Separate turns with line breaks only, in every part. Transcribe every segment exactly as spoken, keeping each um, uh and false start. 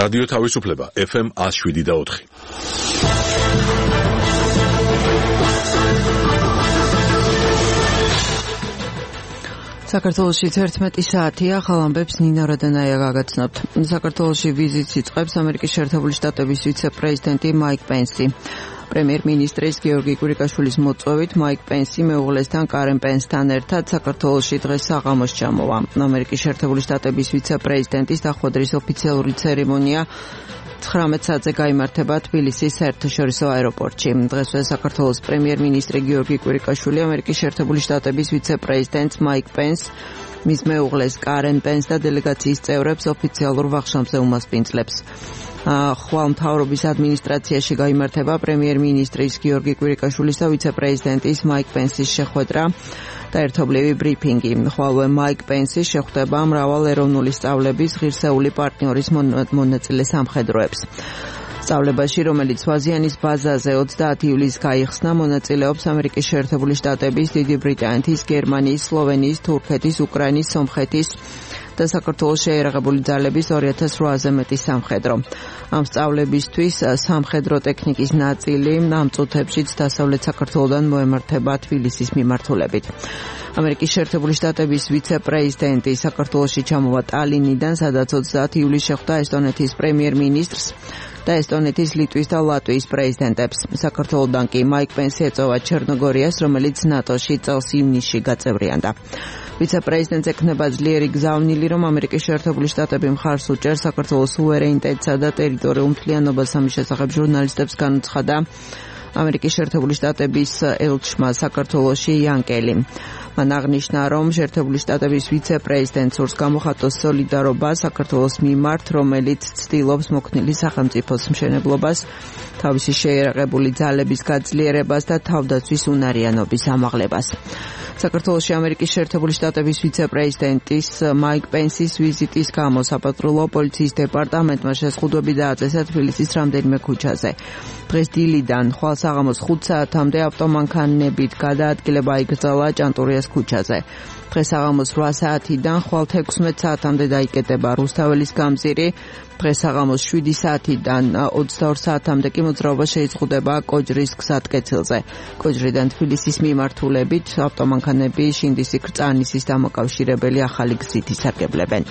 რადიო თავისუფლება ეფ ემ one oh seven და four.
საქართველოში თერთმეტი საათია, ახალ ამბებს ნინა როდანაია გაგაცნობთ. საქართველოში ვიზიტს იწყებს ამერიკის შეერთებული შტატების ვიცე-პრეზიდენტი მაიკ პენსი. პრემიერ-მინისტრის გიორგი კვირიკაშვილის მოწვევით მაიკ პენსი მეუღლესთან კარენ პენსთან ერთად საქართველოში დღეს საღამოს ჩამოვა. ამერიკის შეერთებული შტატების ვიცე-პრეზიდენტის დახვედრის ოფიციალური ცერემონია ცხრამეტ საათზე გაიმართება თბილისის საერთაშორისო აეროპორტში. დღესვე საქართველოს პრემიერ-მინისტრი გიორგი კვირიკაშვილი ამერიკის შეერთებული შტატების ვიცე-პრეზიდენტს მაიკ პენს, მის მეუღლეს კარენ პენს და დელეგაციის წევრებს ოფიციალურ ვახშამზე უმასპინძლებს. ხვალ მთავრობის ადმინისტრაციაში გაიმართება პრემიერ-მინისტრის გიორგი კვირიკაშვილის და ვიცე-პრეზიდენტის მაიკ პენსის შეხვედრა და ერთობლივი ბრიფინგი. ხვალვე მაიკ პენსი შეხვდება მრავალ ეროვნული სწავლების ღირსეული პარტნიორის მონაწილე სამხედროებს. სწავლებაში, რომელიც ვაზიანის ბაზაზე ოცდაათი ივლისს გაიხსნა, მონაწილეობს ამერიკის შეერთებული შტატების, დიდი ბრიტანეთის, გერმანიის, სლოვენიის, თურქეთის, უკრაინის, სომხეთის და საქართველოს შეიარაღებული ძალების ორი ათას რვააზე მეტი სამხედრო. ამ სწავლებისთვის სამხედრო ტექნიკის ნაწილი ამ წუთებშიც დასავლეთ საქართველოდან მოემართება თბილისის მიმართულებით. ამერიკის შეერთებული შტატების ვიცე-პრეზიდენტი საქართველოში ჩამოვა ტალინიდან, სადაც ოცდაათი ივლისს შეხვდა ესტონეთის პრემიერ-მინისტრს და ესტონეთის, ლიტვის და ლატვიის პრეზიდენტებს. საქართველოდან კი მაიკ პენსი ეწევა ჩერნოგორიას, რომელიც ნატოში წელს ივნისში გაწევრიანდა. ვიცე-პრეზიდენტს ექნება ძლიერი გზავნილი, რომ ამერიკის შეერთებული შტატები მხარს უჭერს საქართველოს სუვერენიტეტსა და ტერიტორიულ მთლიანობას. ამის შესახებ ჟურნალისტებს განუცხადა ამერიკის შეერთებული შტატების ელჩმა საქართველოში იანკელი. მან აღნიშნა, რომ შეერთებული შტატების ვიცე-პრეზიდენტს სურს გამოხატოს სოლიდარობა საქართველოს მიმართ, რომელიც ცდილობს მოქნილი სახელმწიფოს მშენებლობას, თავისი შეიარაღებული ძალების გაძლიერებას და თავდაცვის უნარიანობის ამაღლებას. საქართველოში ამერიკის შეერთებული შტატების ვიცე-პრეზიდენტის მაიკ პენსის ვიზიტის გამო საპატრულო პოლიციის დეპარტამენტმა შეზღუდვები დააწესა თბილისის რამდენიმე ქუჩაზე. დღეს დილიდან ხვალ საღამოს ხუთ საათამდე ავტომანქანებით გადაადგილება იკრძალა ჭანტურიას ქუჩაზე. დღეს საღამოს რვა საათიდან ხვალ თექვსმეტ საათამდე დაიკეტება რუსთაველის გამზირი. დღეს საღამოს შვიდი საათიდან ოცდაორ საათამდე კი მოძრაობა შეიზღუდება კოჯრის გზატკეცილზე. კოჯრიდან თბილისის მიმართულებით ავტომანქანები შინდისი-კრწანისის დამაკავშირებელი ახალი გზით ისარგებლებენ.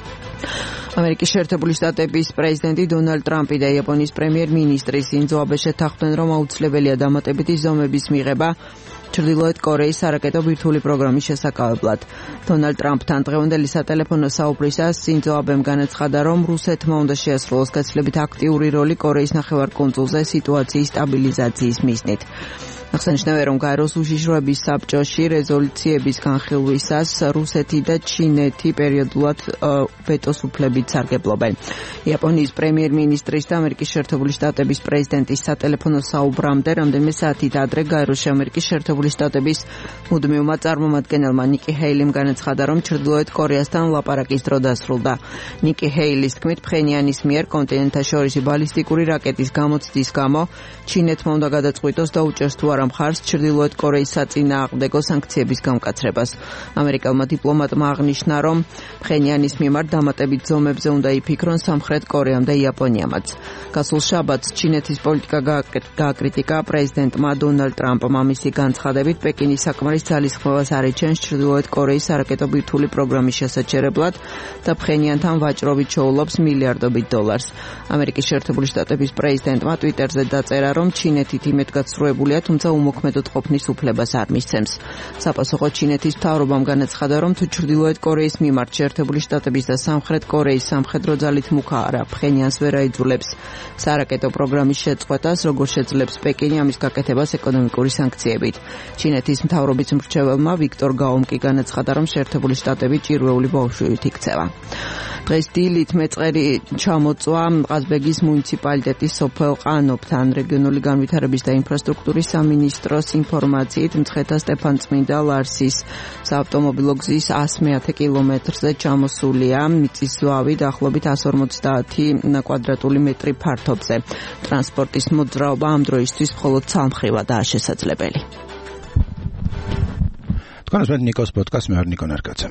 ამერიკის შეერთებული შტატების პრეზიდენტი დონალდ ტრამპი და იაპონიის პრემიერ-მინისტრი სინძო აბე შეთანხმდნენ, რომ აუცილებელია დამატებითი ზომების მიღება ჩრდილოეთ კორეის სარაკეტო ბირთვული პროგრამის შესაკავებლად. დონალდ ტრამპთან დღევანდელი სატელეფონო საუბრისას სინძო აბემ განაცხადა, რომ რუსეთმა უნდა შეასრულოს გაცილებით აქტიური როლი კორეის ნახევარკუნძულზე სიტუაციის სტაბილიზაციის მიზნით. აღსანიშნავია, რომ გაეროს უშიშროების საბჭოში რეზოლუციების განხილვისას რუსეთი და ჩინეთი პერიოდულად ვეტოს უფლებით სარგებლობენ. იაპონიის პრემიერ-მინისტრის და ამერიკის შეერთებული შტატების პრეზიდენტის სატელეფონო საუბრამდე რამდენიმე საათით ადრე გაეროში ამერიკის შეერთებული შტატების მუდმივმა წარმომადგენელმა ნიკი ჰეილიმ განაცხადა, რომ ჩრდილოეთ კორეასთან ლაპარაკის დრო დასრულდა. ნიკი ჰეილის თქმით, ფხენიანის მიერ კონტინენტთაშორისი ბალისტიკური რაკეტის გამოცდის გამო ჩინეთმა უნდა გადაწყვიტოს და უჭერს თუ არა მხარს ჩრდილოეთ კორეის საწინააღმდეგო სანქციების გამკაცრებას. ამერიკელმა დიპლომატმა აღნიშნა, რომ ფხენიანის მიმართ დამატებით ზომებზე უნდა იფიქრონ სამხრეთ კორეამ და იაპონიამაც. გასულ შაბათს ჩინეთის პოლიტიკა გააკრიტიკა პრეზიდენტმა დონალდ ტრამპმა. მისი განცხადებით, პეკინის საკმარის ძალისხმევას არ იჩენს ჩრდილოეთ კორეის სარაკეტო ბირთვული პროგრამის შესაჩერებლად და ფხენიანთან ვაჭრობით შოულობს მილიარდობით დოლარს. ამერიკის შეერთებული შტატების პრეზიდენტმა ტვიტერზე დაწერა, რომ ჩინეთით იმედგაცრუებულია, თუმცა უმოქმედოდ ყოფნის უფლებას არ მისცემს. საპასუხო ჩინეთის მთავრობამ განაცხადა, რომ თუ ჩრდილოეთ კორეის მიმართ შეერთებული შტატების და სამხრეთ კორეის სამხედრო ძალით მუქა არა ფხენიანს ვერ აიძულებს სარაკეტო პროგრამის შეწყვეტას, როგორ შეძლებს პეკინი ამის გაკეთებას ეკონომიკური სანქციებით. ჩინეთის მთავრობის მრჩეველმა ვიქტორ გაომ კი განაცხადა, რომ შეერთებული შტატები ჭირვეული ბავშვით იქცევა. დღეს დილით მეწყერი ჩამოწვა ყაზბეგის მუნიციპალიტეტის სოფელ ყანოფთან. რეგიონული განვითარების და ინფრასტრუქტურის სამინისტროს ინფორმაციით მცხეთა სტეფანწმინდა ლარსის საავტომობილო გზის ათი კილომეტრზე ჩამოსულია მიწის ზვავი დაახლოებით εκατს ორმოცდაათი კვადრატული მეტრი ფართობზე. ტრანსპორტის მოძრაობა ამ დროისთვის მხოლოდ ცალმხრივადაა შესაძლებელი.
თქვენს მე ნიკოს პოდკასტ მე ვარ ნიკო ნარკაცა.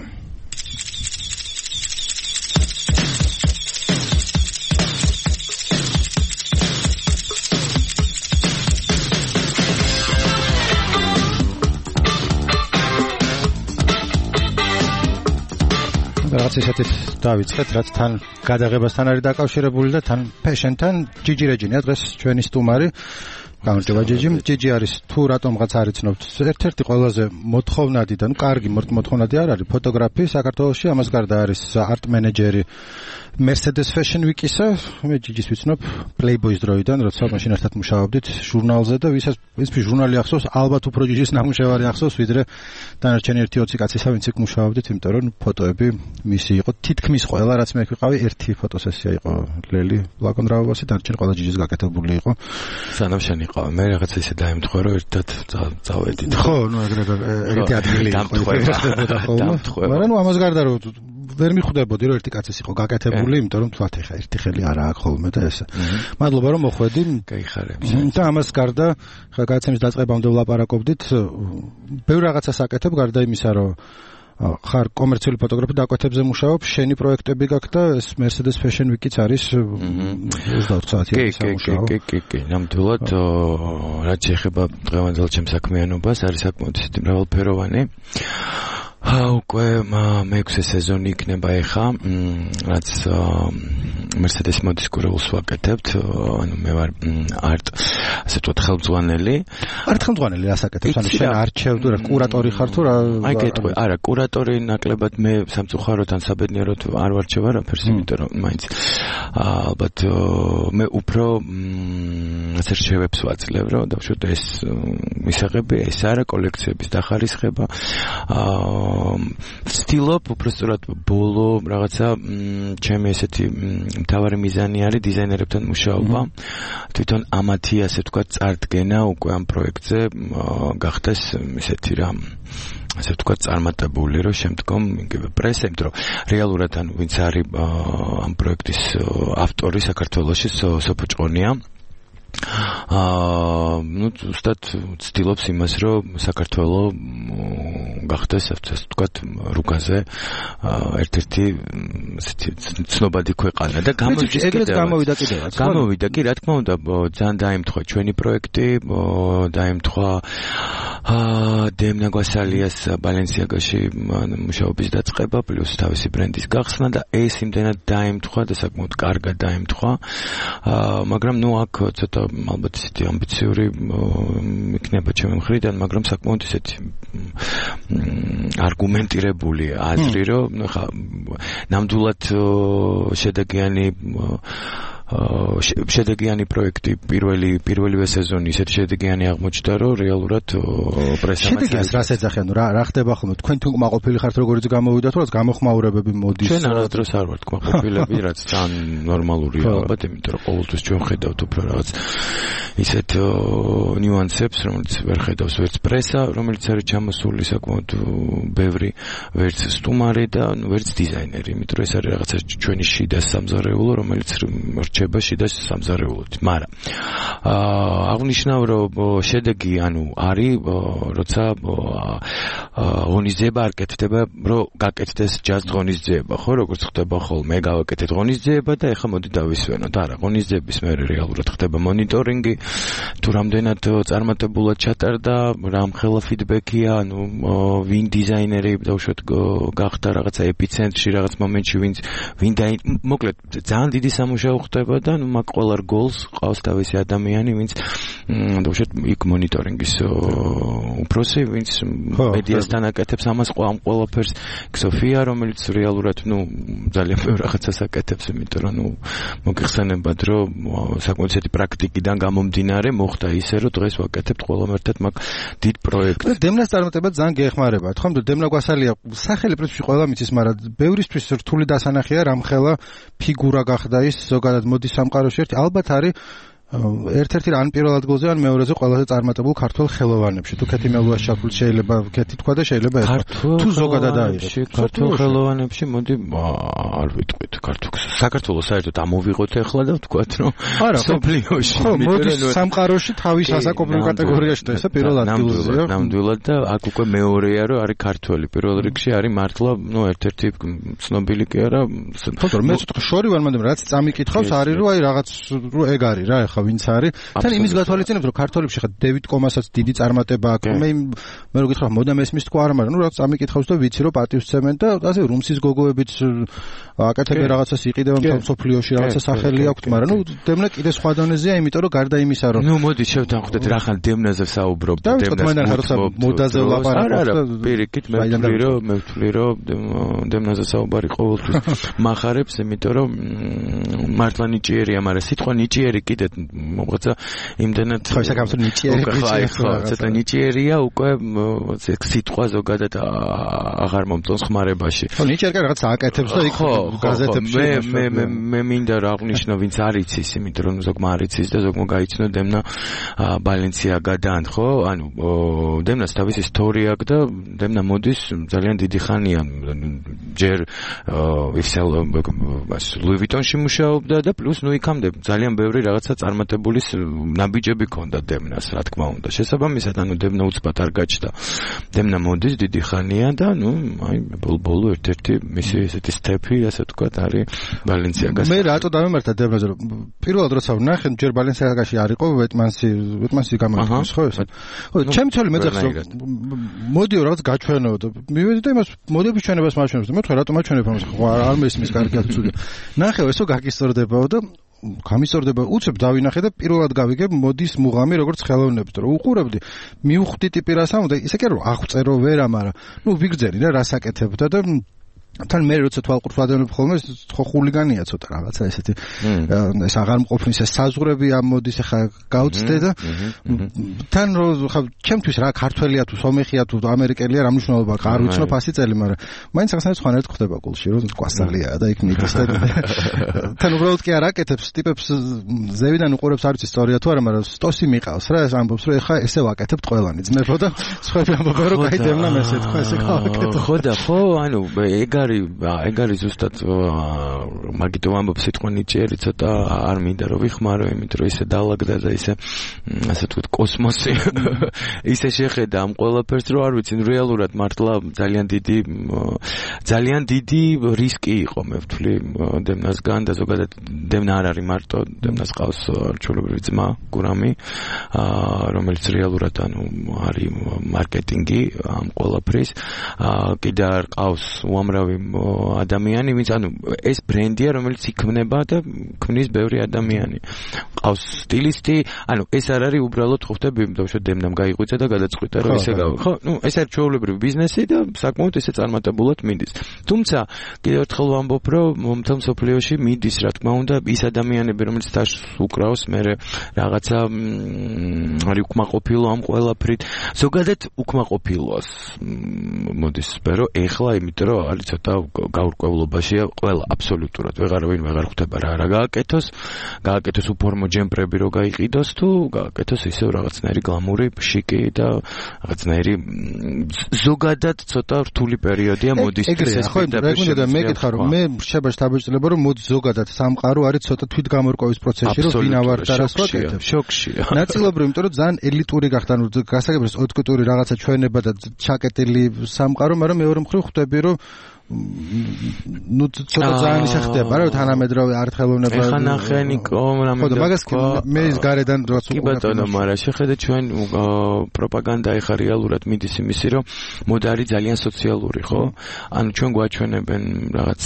რაღაც ისეთით დავიწყეთ, რაც თან გადაღებასთან არის დაკავშირებული და თან ფეშენთან. ჯიჯი რეჯინია დღეს ჩვენი სტუმარი. გამარჯობა ჯიჯი. ჯიჯი არის თუ რატომღაც არ იცნობთ, ერთ-ერთი ყველაზე მოთხოვნადი და ნუ კარგი მოთხოვნადი არ არის ფოტოგრაფი საქართველოში, ამას გარდა არის არტ მენეჯერი Mercedes Fashion Week-ისა. მე ჯიჯის ვიცნობ Playboy-ის დროიდან, როცა მაშინ ერთად მუშაობდით ჟურნალზე და ვისაც ვისფრ ჟურნალი ახსოვს, ალბათ უფრო ჯიჯის ნამუშევარი ახსოვს, ვიდრე დანარჩენი ერთი ოცი კაცისა, ვინც იქ მუშაობდით, იმიტომ რომ ფოტოები მისი იყო თითქმის ყველა, რაც მე ვიყავი, ერთი ფოტოსესია იყო ლელი ლაკონდრავასი, დანარჩენი ყველა ჯიჯის გაკეთებული იყო.
სანამ შენ იყავი, მე რაღაც ისე დაემთხვა, რომ ერთად წავედით.
ხო, ნუ ეგრევე ერთი ადგილი იყო. მაგრამ ნუ ამას გარდა რომ ვერ მიხვდებოდი რომ ერთი კაცის იყო გაკეთებული, იმიტომ რომ თქვათ ეხა ერთი ხელი არა აქვს ხოლმე და ესე. მადლობა რომ მოხვედი.
გაიხარებს.
და ამას გარდა ხა გადაცემის დაწყებამდე ვლაპარაკობდით, ბევრ რაღაცას აკეთებ გარდა იმისა, რომ ხარ კომერციული ფოტოგრაფი დაკვეთებზე მუშაობ, შენი პროექტები გაქვს და ეს Mercedes Fashion Week-იც არის ოცდაოთხ საათიანი სამუშაო.
კი, კი, კი, ნამდვილად, რაც შეეხება დღევანდელ ჩემს საქმიანობას, არის საკმაოდ ისეთი მრავალფეროვანი. უკვე მეექვსე სეზონი იქნება ეხა, რაც Mercedes მოდის კურეულს ვაკეთებთ, ანუ მე ვარ არტ, ასე ვთქვათ, ხელმძღვანელი.
არტ ხელმძღვანელი რას აკეთებს? ანუ შენ არჩევ თუ რა კურატორი ხარ თუ რა?
აი გეტყვი, არა, კურატორი ნაკლებად მე სამწუხაროდ ან საბედნიეროდ არ ვარჩევ არაფერს, იმიტომ რომ მაინც ალბათ მე უფრო ასე რჩევებს ვაძლევ, რომ დავუშვათ ეს მისაღები, ეს არა კოლექციების დახარისხება. აა ვცდილობ უბრალოდ ბოლო რაღაცა ჩემი ესეთი მთავარი მიზანი არის დიზაინერებთან მუშაობა. თვითონ ამათი ასე ვთქვათ წარდგენა უკვე ამ პროექტზე გახდეს ესეთი რა ასე ვთქვათ წარმატებული, რომ შემდგომ იგივე პრესა, იმიტომ რომ რეალურად ან ვინც არის ამ პროექტის ავტორი საქართველოში სოფო ჭყონია. აა ნუ ზუსტად ვცდილობს იმას, რომ საქართველოს გახდეს ასე ვთქვათ რუგაზე ერთ-ერთი ესეთი ცნობადი ქვეყანა და
გამოვიდა ეგრეთ გამოვიდა კიდევაც.
გამოვიდა კი, რა თქმა უნდა, ძალიან დაემთხვა ჩვენი პროექტი, დაემთხვა აა დემნა გვასალიას ბალენსიაგაში მუშაობის დაწყება, პლუს თავისი ბრენდის გახსნა და ეს იმდენად დაემთხვა და საკმაოდ კარგად დაემთხვა. აა მაგრამ ნუ აქ ცოტა ალბათ ისეთი ამბიციური იქნება ჩემი მხრიდან, მაგრამ საკმაოდ ისეთი არგუმენტირებული აზრი, რომ ხა ნამდვილად შედეგიანი შედეგიანი პროექტი პირველი პირველივე სეზონი ისეთი შედეგიანი აღმოჩნდა, რომ რეალურად პრესამ
შედეგიანს რას ეძახიან, რა რა ხდება ხოლმე? თქვენ თუ კმაყოფილი ხართ როგორიც გამოვიდა, თუ რაც გამოხმაურებები მოდის?
ჩვენ არასდროს არ ვართ კმაყოფილები, რაც ძალიან ნორმალურია ალბათ, იმიტომ რომ ყოველთვის ჩვენ ხედავთ უფრო რაღაც ისეთ ნიუანსებს, რომელიც ვერ ხედავს ვერც პრესა, რომელიც არის ჩამოსული საკმაოდ ბევრი, ვერც სტუმარი და ვერც დიზაინერი, იმიტომ რომ ეს არის რაღაცა ჩვენი შიდა სამზარეულო, რომელიც რჩება შიდა სამზარეულოდ. მაგრამ აა აღნიშნავ, რომ შედეგი ანუ არის, როცა ღონისძიება არ კეთდება, რომ გაკეთდეს ჯაზ ღონისძიება, ხო, როგორც ხდება ხოლმე, გავაკეთეთ ღონისძიება და ეხლა მოდი დავისვენოთ. არა, ღონისძიების მერე რეალურად ხდება მონიტორინგი, თუ რამდენად წარმატებულად ჩატარდა, რამხელა ფიდბექია, ანუ ვინ დიზაინერი დავუშვათ გახდა რაღაცა ეპიცენტრში, რაღაც მომენტში ვინ ვინ მოკლედ ძალიან დიდი სამუშაო ხდება და ნუ მაგ ყველა რგოლს ყავს თავისი ადამიანი, ვინც დავუშვათ იქ მონიტორინგის უფროსი, ვინც მედიასთან აკეთებს ამას ყველაფერს, სოფია, რომელიც რეალურად ნუ ძალიან ბევრ რაღაცას აკეთებს, იმიტომ რომ ნუ მოგიხსენებათ, რომ საკმაოდ ისეთი პრაქტიკიდან გამომდინარე მოხდა ისე, რომ დღეს ვაკეთებთ ყველამ ერთად მაგ დიდ პროექტს.
დემნას წარმატება ძალიან გეხმარება. თქვენ დემნა გვასალია სახელი პრინციპში ყველა მიცის, მაგრამ ბევრისთვის რთული დასანახია რამხელა ფიგურა გახდა ის ზოგადად მოდის სამყაროში ერთი, ალბათ არის ერთ-ერთი ან პირველ ადგილზე ან მეორეზე ყველაზე წარმატებულ ქართულ ხელოვანებში. თუ კეთი მელუას ჩაფულ შეიძლება კეთი თქვა და შეიძლება ეს თუ ზოგადად არის.
ქართულ ხელოვანებში მოდი არ ვიტყვით ქართულს. საქართველოს საერთოდ ამოვიღოთ ახლა და ვთქვათ, რომ სოფლიოში
მოდის სამყაროში თავის ასაკობრივ კატეგორიაში და ესა პირველ ადგილზეა.
ნამდვილად და აქ უკვე მეორეა, რომ არის ქართველი. პირველ რიგში არის მართლა, ნუ ერთ-ერთი ცნობილი კი არა.
ხო, მე ცოტა შორი ვარ, მაგრამ რაც წამიკითხავს არის, რომ აი რაღაც რო ეგ არის რა. ვინც არის თან იმის გათვალისწინებს, რომ ქართველებში ხა დევიდ კომასაც დიდი წარმატება აქვს. მე მე რო გითხრა მოდამ ესმის თქვა არა, მაგრამ ნუ რაღაც ამიკითხავს და ვიცი რომ პატივსცემენ და ასე რუმსის გოგოებიც აკეთებენ რაღაცას იყიდებენ მსოფლიოში რაღაცა სახელი აქვთ, მაგრამ ნუ დემნა კიდე სხვა დონეზეა, იმიტომ რომ გარდა იმისა რომ
ნუ მოდი შევთანხმდეთ რა ხან დემნაზე საუბრობ და
დემნაზე მოდაზე ლაპარაკობ და
პირიქით მე ვთვლი რომ მე ვთვლი რომ დემნაზე საუბარი ყოველთვის მახარებს, იმიტომ რომ მართლა ნიჭიერია, მაგრამ სიტყვა ნიჭიერი კიდე მოღაცა იმდენად
ხო საკამსო ნიჭიერი
ხო ცოტა ნიჭიერია უკვე სიტყვა ზოგადად აღარ მომწონს ხმარებაში.
ხო ნიჭიერი რაღაც აკეთებს და იქ გაზეთებში
მე მე მე მინდა რა აღნიშნო ვინც არ იცის, იმიტომ რომ ზოგმა არ იცის და ზოგმა გაიცნო დემნა ბალენციაგადან, ხო? ანუ დემნას თავისი ისტორია აქვს და დემნა მოდის ძალიან დიდი ხანია. ჯერ ისელ ლუი ვიტონში მუშაობდა და პლუს ნუ იქამდე ძალიან ბევრი რაღაცა წარმატებული ნაბიჯები ქონდა დემნას, რა თქმა უნდა. შესაბამისად, ანუ დემნა უცბად არ გაჩნდა. დემნა მოდის დიდი ხანია და ნუ აი ბოლო ერთ-ერთი მისი ესეთი სტეპი, ასე ვთქვათ, არის ბალენციაგას.
მე რატო დამემართა დემნაზე, რომ პირველად როცა ვნახე, ჯერ ბალენციაგაში არ იყო ვეტმანსი, ვეტმანსი გამოიყენეს, ხო ეს? ხო, ჩემი ცოლი მეძახს რომ მოდიო რაღაც გაჩვენო და მივედი და იმას მოდების ჩვენებას მაჩვენებს და მე თქვა რატო მაჩვენებ ამას, ხო არ მესმის კარგად ცუდი. ნახე ესო გაგისწორდებაო და გამისწორდება უცებ დავინახე და პირველად გავიგე მოდის მუღამი როგორც ხელოვნებს და უყურებდი მიუხვდი ტიპირასამ და ისე კი რომ აღწერო ვერა, მაგრამ ნუ ვიგრძელი რა რასაკეთებდა და თან მე როცა თვალყურს ვადევნებ ხოლმე ხო ხულიგანია ცოტა რაღაცა ესეთი ეს აღარ მყოფნის ეს საზღვრები ამ მოდის ახლა გავწდე და თან ხო ჩემთვის რა ქართველია თუ სომეხია თუ ამერიკელია რა მნიშვნელობა აქვს არ ვიცნობ ასი წელი, მაგრამ მაინც ახსენებს ხანერთ ხდება გულში რომ კვასალია და იქ მიდის და თან უბრალოდ კი არ აკეთებს ტიპებს ზევიდან უყურებს არ ვიცი ისტორია თუ არა, მაგრამ სტოსი მიყავს რა ეს ამბობს რომ ეხა ესე ვაკეთებთ ყველანი ძმებო და სხვა ამბობენ რომ გაიდევნა მესე თქვა ესე გავაკეთო
ხო და ხო ანუ ეგ ეგ არის ზუსტად მაგითო ამბობ სიტყვა ნიჭიერი ცოტა არ მინდა რომ ვიხმარო, იმიტომ რომ ისე დაალაგდა და ისე ასე თქვით კოსმოსი ისე შეხედა ამ ყველაფერს რომ არ ვიცი რეალურად მართლა ძალიან დიდი ძალიან დიდი რისკი იყო მე ვთვლი დემნასგან და ზოგადად დემნა არ არის მარტო, დემნას ყავს ჩვეულებრივი ძმა გურამი რომელიც რეალურად ანუ არის მარკეტინგი ამ ყველაფრის კიდე არ ყავს უამრავი ადამიანი, ვინც ანუ ეს ბრენდია, რომელიც იქმნება და ქმნის ბევრი ადამიანი. ყავს სტილისტი, ანუ ეს არ არის უბრალოდ ხო ხტები, იმდაუშო დემნამ გაიყვიცა და გადაწყვიტა რომ ისე გავა. ხო, ნუ ეს არის ჩვეულებრივი ბიზნესი და საკმაოდ ისე წარმატებულად მიდის. თუმცა კიდევ ერთხელ ვამბობ, რომ მომთელ მსოფლიოში მიდის, რა თქმა უნდა, ის ადამიანები, რომელიც თავს უკრავს, მე რაღაცა არის უკმაყოფილო ამ ყველაფრით. ზოგადად უკმაყოფილოს მოდის სპერო, ეხლა იმიტომ რომ არის ცოტა გაურკვევლობაშია ყველა აბსოლუტურად ვეღარავინ ვეღარ ხვდება რა რა გააკეთოს, გააკეთოს უფორმო ჯემპრები რო გაიყიდოს თუ გააკეთოს ისევ რაღაცნაირი გლამური, შიკი და რაღაცნაირი ზოგადად ცოტა რთული პერიოდია მოდის ეს
პირდაპირ და მე გითხარ რომ მე რჩება შთაბეჭდილება რომ მოდი ზოგადად სამყარო არის ცოტა თვითგამორკვევის პროცესში რომ ვინ ავარ და რას ვაკეთებ.
შოქშია.
ნაწილობრივ იმიტომ რომ ძალიან ელიტური გახდა ნუ გასაგებია ოდკუტური რაღაცა ჩვენება და ჩაკეტილი სამყარო, მაგრამ მეორე მხრივ ხვდები რომ ნუ ცოტა ძალიან ისე ხდება რა თანამედროვე არტ-ხელოვნება
ეხა ნახენიკო
რამე და მაგას მე ის გარედან რაც
უკვე ბატონო, მაგრამ შეხედე ჩვენ პროპაგანდა ეხა რეალურად მიდის იმისი რომ მოდა არის ძალიან სოციალური, ხო? ანუ ჩვენ გვაჩვენებენ რაღაც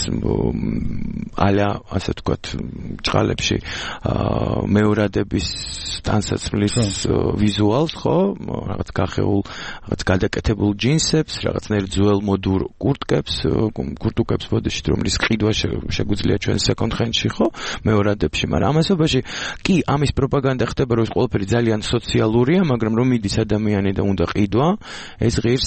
ალა ასე ვთქვათ ჭყალებში მეორადების ტანსაცმლის ვიზუალს, ხო? რაღაც გახეულ, რაღაც გადაკეთებულ ჯინსებს, რაღაცნაირ ძველ მოდურ კურტკებს კურტუკებს ბოდიში, რომლის ყიდვა შეგვიძლია ჩვენ second hand-ში, ხო? მეორადებში, მაგრამ ამასობაში კი ამის პროპაგანდა ხდება, რომ ეს ყველაფერი ძალიან სოციალურია, მაგრამ რომ მიდის ადამიანი და უნდა ყიდვა, ეს ღირს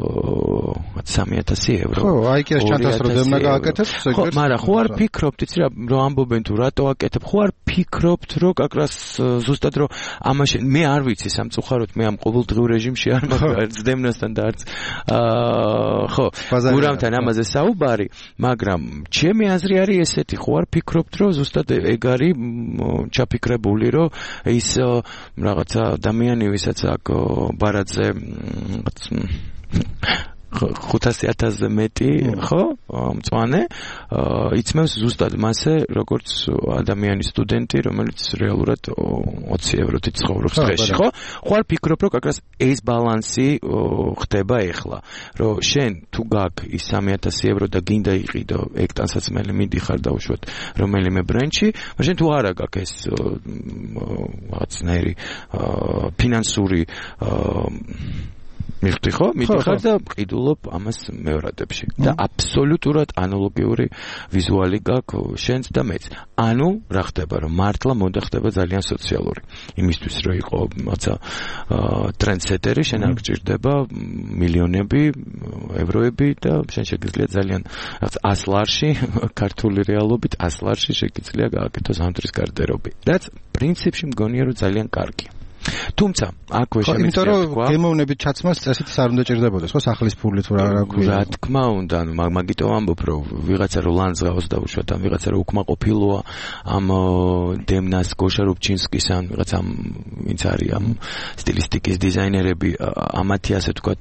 სამი ათასი ევრო.
ხო, აი კი ეს ჩანთას რომ დემნა გააკეთებს,
ხო, მაგრამ ხო არ ფიქრობთ, იცი რა, რომ ამბობენ თუ რატო აკეთებ, ხო არ ფიქრობთ, რომ კაკრას ზუსტად რომ ამაში მე არ ვიცი სამწუხაროდ, მე ამ ყოველდღიურ რეჟიმში არ მაქვს დემნასთან და არც ხო, გურამთან ამაზე საუბარი, მაგრამ ჩემი აზრი არის ესეთი, ხო არ ფიქრობთ, რომ ზუსტად ეგ არის ჩაფიქრებული, რომ ის რაღაცა ადამიანი, ვისაც აქ ბარათზე ხუთასი ათასზე მეტი, ხო? მწვანე იწმევს ზუსტად მასე, როგორც ადამიანის სტუდენტი, რომელიც რეალურად ოცი ევროთი ცხოვრობს დღეში, ხო? ხვალ ფიქრობ, რომ აკრას ეს ბალანსი ხდება ეხლა, რომ შენ თუ გაქვს ის სამი ათასი ევრო და გინდა იყიდო ექტანსაც მელე მიდიხარ და უშვათ რომელიმე ბრენჩი, მაშინ თუ არა გაქვს ეს რაღაცნაირი ფინანსური მიხდი ხო? მიდიხარ და ყიდულობ ამას მეორადებში. და აბსოლუტურად ანალოგიური ვიზუალი გაქვს შენც და მეც. ანუ რა ხდება, რომ მართლა მოდა ხდება ძალიან სოციალური. იმისთვის რომ იყო რაცა ტრენდსეტერი, შენ არ გჭირდება მილიონები, ევროები და შენ შეგიძლია ძალიან რაღაც ას ლარში, ქართული რეალობით ას ლარში შეგიძლია გააკეთო ზამთრის გარდერობი. და პრინციპში მგონია რომ ძალიან კარგია. თუმცა აქვე შემიძლია
იმიტომ რომ გემოვნებით ჩაცმას წესით არ უნდა ჭირდებოდეს ხო სახლის ფული თუ რა ქვია
რა თქმა უნდა ანუ მაგიტომ ამბობ რომ ვიღაცა რომ ლანძღავს და უშუალოდ ამ ვიღაცა რომ უკმაყოფილოა ამ დემნას გოშა რუბჩინსკის ან ვიღაცა ვინც არის ამ სტილისტიკის დიზაინერები ამათი ასე ვთქვათ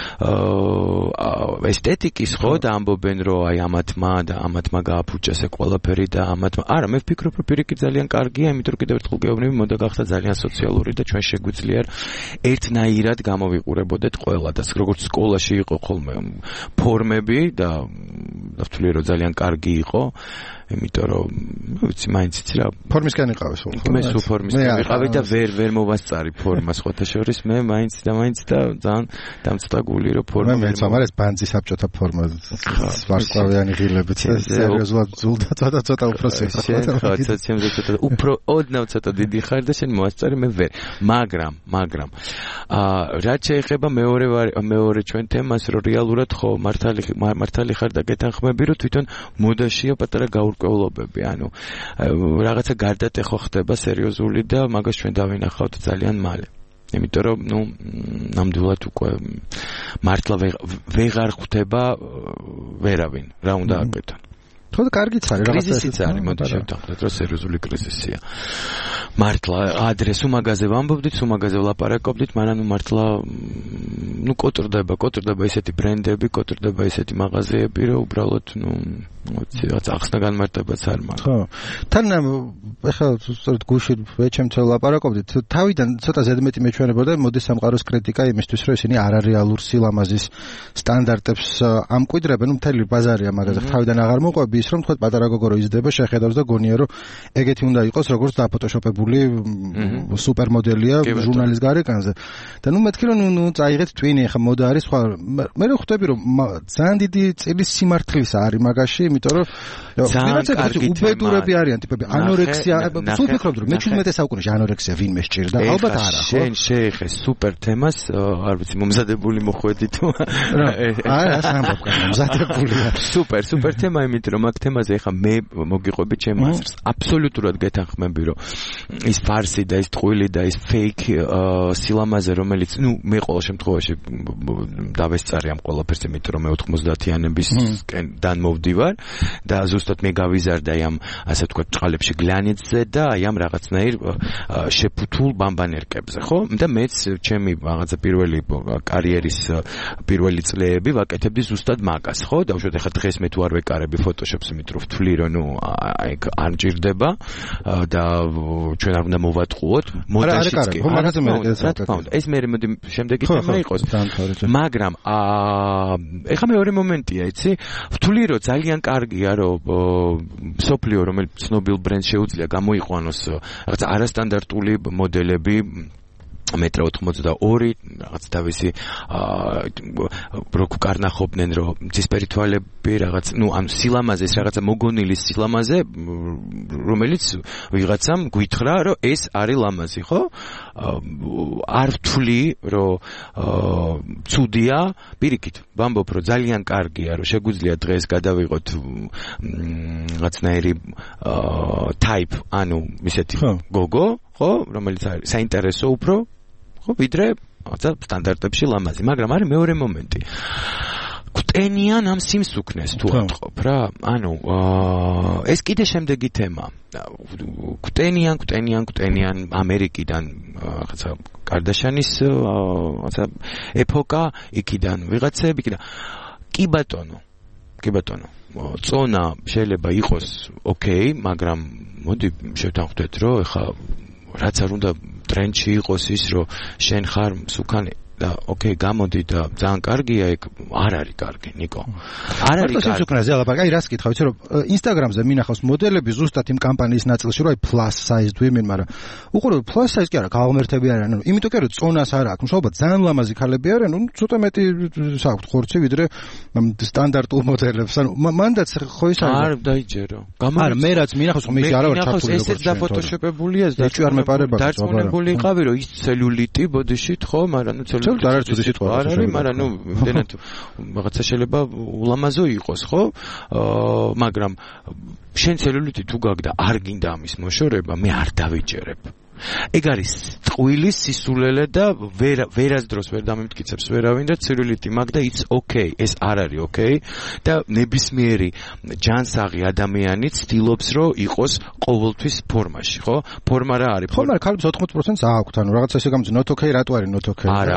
ესთეტიკის ხო და ამბობენ რომ აი ამათმა და ამათმა გააფუჭეს ეს ყველაფერი და ამათმა არა მე ვფიქრობ რომ პირიქით ძალიან კარგია იმიტომ რომ კიდევ ერთხელ გეუბნები მოდა გახდა ძალიან სოციალური და ჩვენ შეგვიძლია ერთნაირად გამოვიყურებოდეთ ყველა და როგორც სკოლაში იყო ხოლმე ფორმები და ვთვლი რომ ძალიან კარგი იყო იმიტომ რომ ვიცი მაინც იცი რა
ფორმისგან იყავი სულ
მე სულ ფორმისგან ვიყავი და ვერ ვერ მოვასწარი ფორმა სხვათა შორის მე მაინც და მაინც და ძალიან დამწდა გული რომ ფორმა
მე მეც ამარ ეს ბანძი საბჭოთა ფორმა ვარსკვლავიანი ღილებით სერიოზულად ზულდა ცოტა ცოტა უფრო
ხო ცოტა ცოტა უფრო ოდნავ ცოტა დიდი ხარ და შენ მოასწარი მე ვერ მაგრამ მაგრამ აა რაც შეეხება მეორე მეორე ჩვენ თემას რომ რეალურად ხო მართალი მართალი ხარ და გეთანხმები რომ თვითონ მოდაშია პატარა გაურკვევლობები ანუ რაღაცა გარდატეხო ხდება სერიოზული და მაგას ჩვენ დავინახავთ ძალიან მალე იმიტომ რომ ნუ ნამდვილად უკვე მართლა ვეღარ ხვდება ვერავინ რა უნდა აკეთონ
ხო და კარგიც არის რაღაცა
კრიზისიც არის მოდი შევთანხმდეთ რომ სერიოზული კრიზისია მართლა ადრე სუმაგაზე ვამბობდით სუმაგაზე ვლაპარაკობდით მაგრამ ნუ მართლა ნუ კოტრდება კოტრდება ესეთი ბრენდები კოტრდება ესეთი მაღაზიები რომ უბრალოდ ნუ ვიცი რაც ახსნა განმარტებაც არ მაქვს
ხო თან ეხლა სწორედ გუში ვეჩემთან ვლაპარაკობდით თავიდან ცოტა ზედმეტი მეჩვენებოდა მოდი სამყაროს კრიტიკა იმისთვის რომ ისინი არარეალურ სილამაზის სტანდარტებს ამკვიდრებენ მთელი ბაზარია მაგაზე თავიდან აღარ მოყვები ის რომ თქვა პატარა გოგო რო იზრდება შეხედავს და გონია რომ ეგეთი უნდა იყოს როგორც დაფოტოშოპებული სუპერმოდელია ჟურნალის გარეკანზე და ნუ მეთქი რომ ნუ წაიღეთ ტვინი ხა მოდა არის სხვა მე რო ხვდები რომ ძალიან დიდი წილის სიმართლისა არის მაგაში იმიტომ რომ ვიღაცები უბედურები არიან ტიპები ანორექსია სულ ფიქრობ რომ მე-მეჩვიდმეტე საუკუნეში ანორექსია ვინმე სჭირდა ალბათ არა ხო
შენ შეეხე სუპერ თემას არ ვიცი მომზადებული მოხვედი თუ
არა სამბობ გამომზადებულია
სუპერ სუპერ თემა იმიტომ რომ აქ თემაზე ხა მე მოგიყვები ჩემ აზრს აბსოლუტურად გეთანხმები რომ ის ფარსი და ის ტყუილი და ის ფეიქ სილამაზე რომელიც ნუ მე ყოველ შემთხვევაში დავესწარი ამ ყველაფერს იმიტომ რომ მე ოთხმოცდაათიანებისკენ მოვდივარ და ზუსტად მე გავიზარდა აი ამ ასე ვთქვათ ჭყალებში გლანეცზე და აი ამ რაღაცნაირ შეფუთულ ბამბანერკებზე ხო და მეც ჩემი რაღაცა პირველი კარიერის პირველი წლები ვაკეთებდი ზუსტად მაგას ხო და უშუალოდ ახლა დღეს მე თუ არ ვეკარები ფოტოშოპს იმით რომ ვთვლი რომ ნუ აი არ მჭირდება და ჩვენ არ უნდა მოვატყუოთ მოდაშიც კი
ხო მაგაზე მე
ეს მე მოდი შემდეგი თემა იყოს მაგრამ ეხლა მეორე მომენტია იცი ვთვლი რომ ძალიან კარგია რომ სოფლიო რომელიც ცნობილ ბრენდს შეუძლია გამოიყვანოს რაღაც არასტანდარტული მოდელები მეტრ ოთხმოცდაორი რაღაც თავისი როკ კარნახობდნენ რომ ცისფერი თვალები რაღაც ნუ ანუ სილამაზე რაღაცა მოგონილი სილამაზე რომელიც ვიღაცამ გვითხრა რომ ეს არის ლამაზი ხო არ ვთვლი რომ ცუდია პირიქით ვამბობ რომ ძალიან კარგია რომ შეგვიძლია დღეს გადავიღოთ რაღაცნაირი ტაიპ ანუ ისეთი გოგო ხო რომელიც არის საინტერესო უფრო ხო ვიდრე რაღაცა სტანდარტებში ლამაზი მაგრამ არის მეორე მომენტი კტენიან ამ სიმსუქნეს თუ ატყობ რა ანუ ეს კიდე შემდეგი თემა კტენიან კტენიან კტენიან ამერიკიდან რაღაცა კარდაშანის რაღაცა ეპოქა იქიდან ვიღაცები იქიდან კი ბატონო კი ბატონო წონა შეიძლება იყოს ოკეი მაგრამ მოდი შევთანხმდეთ რომ ეხა რაც არ უნდა ტრენდში იყოს ის რომ შენ ხარ მსუქანი და ოკეი გამოდი და ძალიან კარგია ეგ არ არის კარგი ნიკო არ არის კარგი
სიმსუქნეზე ალაბარ აი რას კითხავ იცი რომ ინსტაგრამზე მინახავს მოდელები ზუსტად იმ კამპანიის ნაწილში რომ აი plus size women მაგრამ უყურებ plus size კი არა გავღმერთები არიან ანუ იმიტომ კი რომ წონას არ აქვს მშობლად ძალიან ლამაზი ქალები არიან ну ცოტა მეტი საქვთ ხორცი ვიდრე სტანდარტულ მოდელებს ანუ მანდაც ხო ის არის
არ დაიჯერო
არა მე რაც მინახავს მე კი არა ვარ ჩართული
როგორც ესეც დაფოტოშოპებულია და
არ მეპარება
დარწმუნებული იყავი რომ ის ცელულიტი ბოდიშით ხო მაგრამ ნუ ცელულიტი
არ არის უძი სიტყვა
არ არის მაგრამ ნუ იმდენად რაღაცა შეიძლება ულამაზო იყოს ხო მაგრამ შენ ცელულიტი თუ გაგდა არ გინდა ამის მოშორება მე არ დავიჯერებ ეგ არის ტყუილის სისულელე და ვერ ვერასდროს ვერ დამიმტკიცებს ვერავინ და ცელულიტი მაგდა it's okay ეს არ არის okay და ნებისმიერი ჯანსაღი ადამიანი ცდილობს რომ იყოს ყოველთვის ფორმაში ხო ფორმა რა არის
ფორმა ქალებს ოთხმოცდაოთხ პროცენტს აქვთ ანუ რაღაც ესე გამძ not okay რატო არის not okay
არა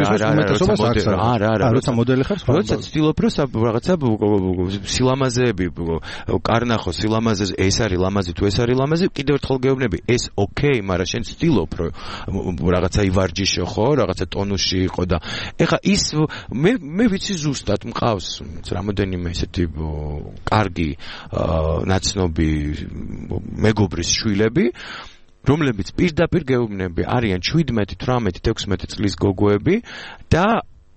არა არა არა
როცა მოდელი ხარ სხვა
როცა ცდილობ რომ რაღაცა სილამაზეები კარნახო სილამაზე ეს არის ლამაზი თუ ეს არის ლამაზი კიდევ ერთხელ გეუბნები ეს okay მაგრამ შენ ცდილობ რომ რაღაცა ივარჯიშო ხო რაღაცა ტონუსში იყო და ეხა ის მე მე ვიცი ზუსტად მყავს რამოდენიმე ესეთი კარგი ნაცნობი მეგობრის შვილები რომლებიც პირდაპირ გეუბნები არიან შვიდმეტი თვრამეტი ექვსმეტი წლის გოგოები და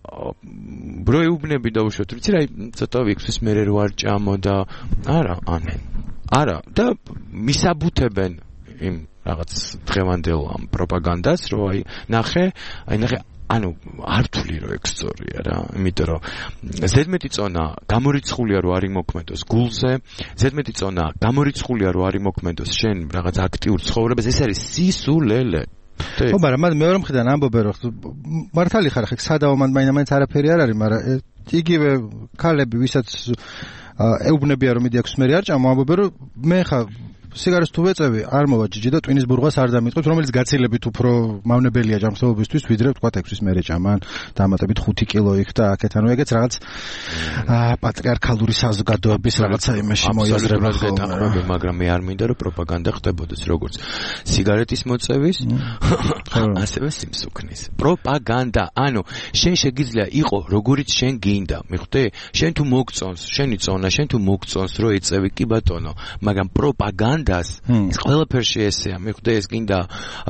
ბროეუბნები და უშოთ ვიცი რა ცოტა ვიქცვის მე რო არ ჭამო და არა ανε არა და მისაბუთებენ იმ რაღაც დღევანდელ ამ პროპაგანდას რომ აი ნახე აი ნახე ანუ არ თვლი რომ ეგ სწორია რა იმიტომ რომ ზედმეტი წონა გამორიცხულია რომ არ იმოქმედოს გულზე ზედმეტი წონა გამორიცხულია რომ არ იმოქმედოს შენ რაღაც აქტიურ ცხოვრებას ეს არის სისულელე
ხო მაგრამ მეორე მხრიდან ამბობენ რომ მართალი ხარ ხე სადაო მან მაინც არაფერი არ არის მაგრამ იგივე ქალები ვისაც ეუბნებიან რომ მიდი აქვს მე არ ჭამო ამბობენ რომ მე ხა სიგარეს თუ ვეწევი არ მოვა ჯიჯი და ტვინის ბურღას არ დამიწყებს რომელიც გაცილებით უფრო მავნებელია ჯანმრთელობისთვის ვიდრე თქვა ექვსის მერე ჭამან დამატებით ხუთი კილო იქ და აქეთ ანუ ეგეც რაღაც პატრიარქალური საზოგადოების რაღაცა იმაში მოიაზრება
ხოლმე მაგრამ მე არ მინდა რომ პროპაგანდა ხდებოდეს როგორც სიგარეტის მოწევის ასევე სიმსუქნის პროპაგანდა ანუ შენ შეგიძლია იყო როგორიც შენ გინდა მიხვდე შენ თუ მოგწონს შენი წონა შენ თუ მოგწონს რომ ეწევი კი ბატონო მაგრამ პროპაგანდა ის ყველაფერში ესეა მიხვდე ეს გინდა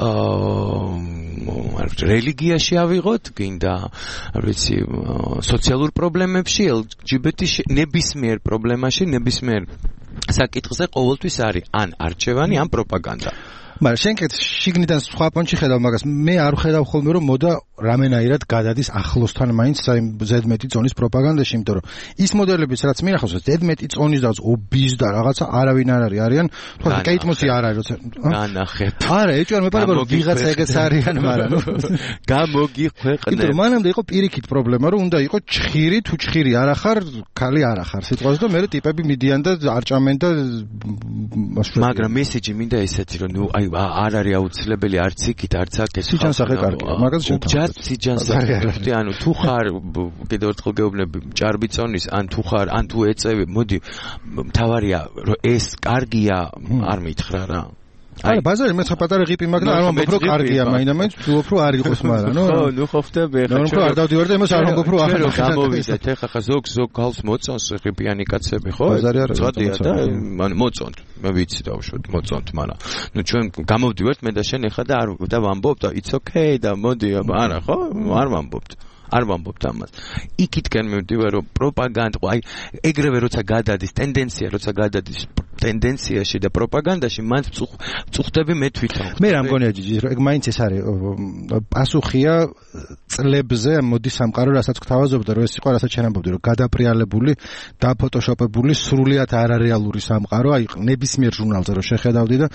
რელიგიაში ავიღოთ გინდა არ ვიცი სოციალურ პრობლემებში ელ ჯი ბი ტი ნებისმიერ პრობლემაში ნებისმიერ საკითხზე ყოველთვის არის ან არჩევანი ან პროპაგანდა
მაგრამ შენ კეთ შიგნიდან სხვა პონჩი ხედავ მაგას მე არ ხედავ ხოლმე რომ მოდა რამენაირად გადადის ახლოსთან მაინც აი ზედმეტი წონის პროპაგანდაში იმიტომ რომ ის მოდელებიც რაც მინახავს ზედმეტი წონის და ობიზ და რაღაცა არავინ არ არის არიან თქვა კეიტმოსი არ არის როცა
განახეთ
არა ეჭვარ მეპარება რომ ვიღაცა ეგეც არიან მაგრამ
გამოგიხვეყნე
იმიტომ რომ მანამდე იყო პირიქით პრობლემა რომ უნდა იყო ჩხირი თუ ჩხირი არ ახარ ქალი არ ახარ სიტყვაზე და მე ტიპები მიდიან და არ ჭამენ და
მაგრამ მესიჯი მინდა ესეთი რომ ნუ აი არ არის აუცილებელი არც იქით არც აქ ეს
სიჯანსაღე კარგია მაგას
ჯად სიჯანსაღე ანუ თუ ხარ კიდევ ერთხელ გეუბნები ჭარბი წონის ან თუ ხარ ან თუ ეწევი მოდი მთავარია რომ ეს კარგია არ მითხრა რა
არა ბაზარი მე ხაპატარა ღიპი მაგდა არ მომბობ რომ კარგია მაინამაინც ვთქვი რომ არ იყოს მაგრამ ნუ
ხო ნუ ხო ხდება ეხლა
ნუ არ დავდივარ და იმას არ მომბობ რომ არ
გამოვიდეთ ეხლა ხა ზოგ ზოგ გალს მოწონს ღიპიანი კაცები ხო წოდია და ან მოწონთ მე ვიცი დავუშვათ მოწონთ მაგრამ ნუ ჩვენ გამოვდივართ მე და შენ ეხლა და არ და ვამბობ და it's okay და მოდი არა ხო არ ვამბობთ არ ვამბობთ ამას. იქითკენ მივდივარ რომ პროპაგანდა, აი ეგრევე როცა გადადის ტენდენცია, როცა გადადის ტენდენციაში და პროპაგანდაში, მან წუხდები მე თვითონ.
მე რა მგონია ჯიჯი, ეგ მაინც ეს არის პასუხია წლებზე მოდი სამყარო, რასაც გთავაზობდა, რომ ეს იყო, რასაც შენ ამბობდი, რომ გადაპრიალებული, დაფოტოშოპებული, სრულიად არარეალური სამყარო, აი ნებისმიერ ჟურნალზე რომ შეხედავდი და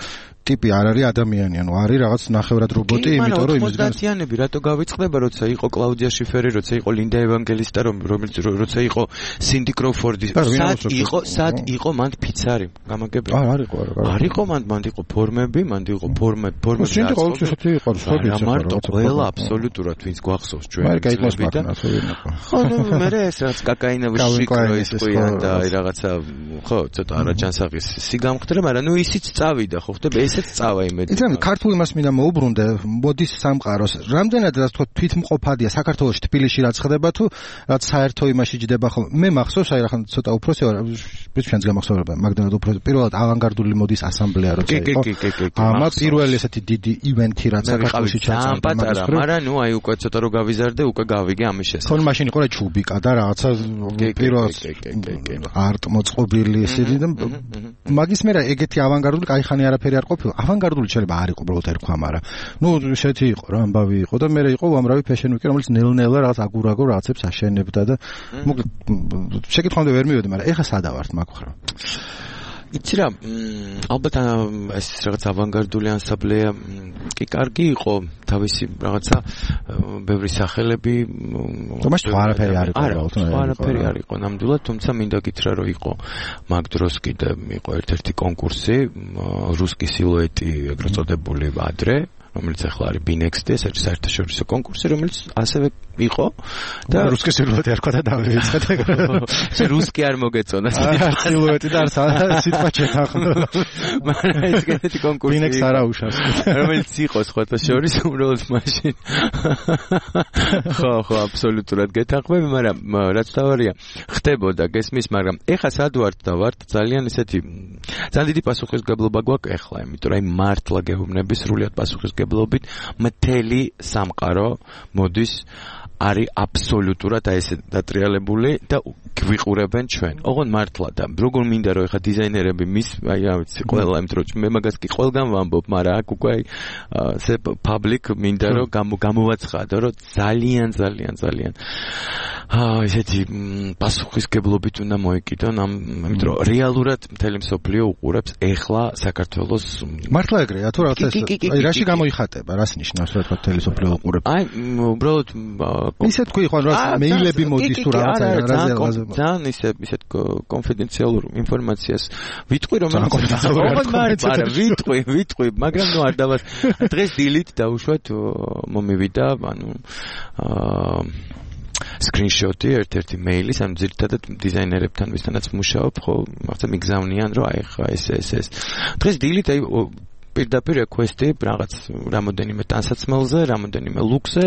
ტიპი არ არის ადამიანი, ანუ არის რაღაც ნახევრად რობოტი, იმიტომ რომ იმისგან
ოცდაათიანები რატო გავიწყდება, როცა იყო კლაუდია შიფერი, როცა იყო ლინდა ევანგელისტა, რომელიც როცა იყო სინდი კროუფორდი, სად იყო, სად იყო მანდ ფიცარი, გამაგებია?
არ არისო, არა.
არ იყო მანდ, მანდ იყო ფორმები, მანდ იყო ფორმები, ფორმები.
სინდი ყოველთვის ისეთი იყო, სხვა ვიცი.
მარტო ყველა აბსოლუტურად ვინც გვახსოვს ჩვენ.
მე გაიგოს მაგნას ვინახო.
ხო, ნუ მე ეს რაც კაკაინების შიკრო ის ყוין და რაღაცა, ხო, ცოტა არაჯანსაღის სიგამხდრე, მაგრამ ნუ ისიც წავიდა, ხო ხდება ესეც წავა იმედი.
იცი, ქართულ იმას მინდა მოუბრუნდე, მოდის სამყაროს. რამდენად ასე თქვა თვითმყოფადია საქართველოში, თბილისში რაც ხდება თუ რაც საერთო იმაში ჯდება ხოლმე. მე მახსოვს, აი რახან ცოტა უფროსი ვარ, ბიჭებს გამახსოვრება, მაგდანად უფროსი. პირველად ავანგარდული მოდის ასამბლეა როცა იყო. ამა პირველი ესეთი დიდი ივენთი რაც საქართველოში ჩაწყდა
მაგას. მაგრამ ნუ აი უკვე ცოტა რო გავიზარდე, უკვე გავიგე ამის შესახებ.
ხო, მაშინ იყო რა ჩუბიკა და რაღაცა პირველ არტ მოწყობილი ესეთი და მაგის მერე ეგეთი ავანგარდული კაიხანი არაფერი არ ყოფილა. ავანგარდული შეიძლება არ იყო უბრალოდ ერქვა, მაგრამ ნუ ესეთი იყო რა ამბავი იყო და მერე იყო უამრავი fashion week-ი, რომელიც ნელ-ნელა რაღაც აგურ-აგურ რაღაცებს აშენებდა და მოკლედ შეკითხვამდე ვერ მივედი, მაგრამ ეხა სადა ვართ მაგ ხარ?
იცი რა, ალბათ ეს რაღაც ავანგარდული ანსამბლეა კი კარგი იყო, თავისი რაღაცა ბევრი სახელები
თუმცა თუ არაფერი არ იყო
უბრალოდ არაფერი არ იყო ნამდვილად, თუმცა მინდა გითხრა რომ იყო მაგ დროს კიდე იყო ერთ-ერთი კონკურსი რუსკი სილუეტი ეგრეთ წოდებული ადრე, რომელიც ახლა არის ბინექსტი, ეს არის საერთაშორისო კონკურსი, რომელიც ასევე იყო
და რუსკი სილუეტი არ ყოდა დავიწყეთ ეგრე.
შე რუსკი არ მოგეწონა
სილუეტი და არ სიტყვა ჩეთახო.
მაგრამ ეს კეთეთი კონკურსი
ბინექს არა უშავს.
რომელიც იყო სხვათა შორის უბრალოდ მაშინ. ხო, ხო, აბსოლუტურად გეთახვები, მაგრამ რაც თავარია, ხდებოდა გესმის, მაგრამ ეხა სად ვართ და ვართ ძალიან ესეთი ძალიან დიდი პასუხისგებლობა გვაქვს ეხლა, იმიტომ რომ აი მართლა გეუბნები სრულიად პასუხისგებლობით მთელი სამყარო მოდის არის აბსოლუტურად აი ესე დატრიალებული და გვიყურებენ ჩვენ. ოღონდ მართლა და როგორ მინდა რომ ეხა დიზაინერები მის აი რა ვიცი ყველა იმ დროს მე მაგას კი ყველგან ვამბობ, მაგრამ აქ უკვე აი ესე public მინდა რომ გამოვაცხადო რომ ძალიან ძალიან ძალიან აა ესეთი პასუხისგებლობით უნდა მოიკიდონ ამ იმიტომ რომ რეალურად მთელი მსოფლიო უყურებს ეხლა საქართველოს
მართლა ეგრეა თუ რა თქმა უნდა აი რაში გამოიხატება, რას ნიშნავს რა თქმა უნდა მთელი მსოფლიო უყურებს?
აი უბრალოდ
ისე თქვი ხო რა მეილები მოდის თუ რაღაცა რაზე
ძალიან ისე ისეთ კონფიდენციალურ ინფორმაციას ვიტყვი რომ მაგრამ ვიტყვი ვიტყვი მაგრამ ნუ არ დავას დღეს დილით დავუშვათ მომივიდა ანუ აა screenshot-ი ერთ-ერთი მეილის, ანუ ძირითადად დიზაინერებთან ვისთანაც ვმუშაობ, ხო, მაგას მიგზავნიან, რომ აი ხა ეს ეს ეს. დღეს დილით აი პირდაპირ request-ი რაღაც რამოდენიმე ტანსაცმელზე, რამოდენიმე ლუქზე,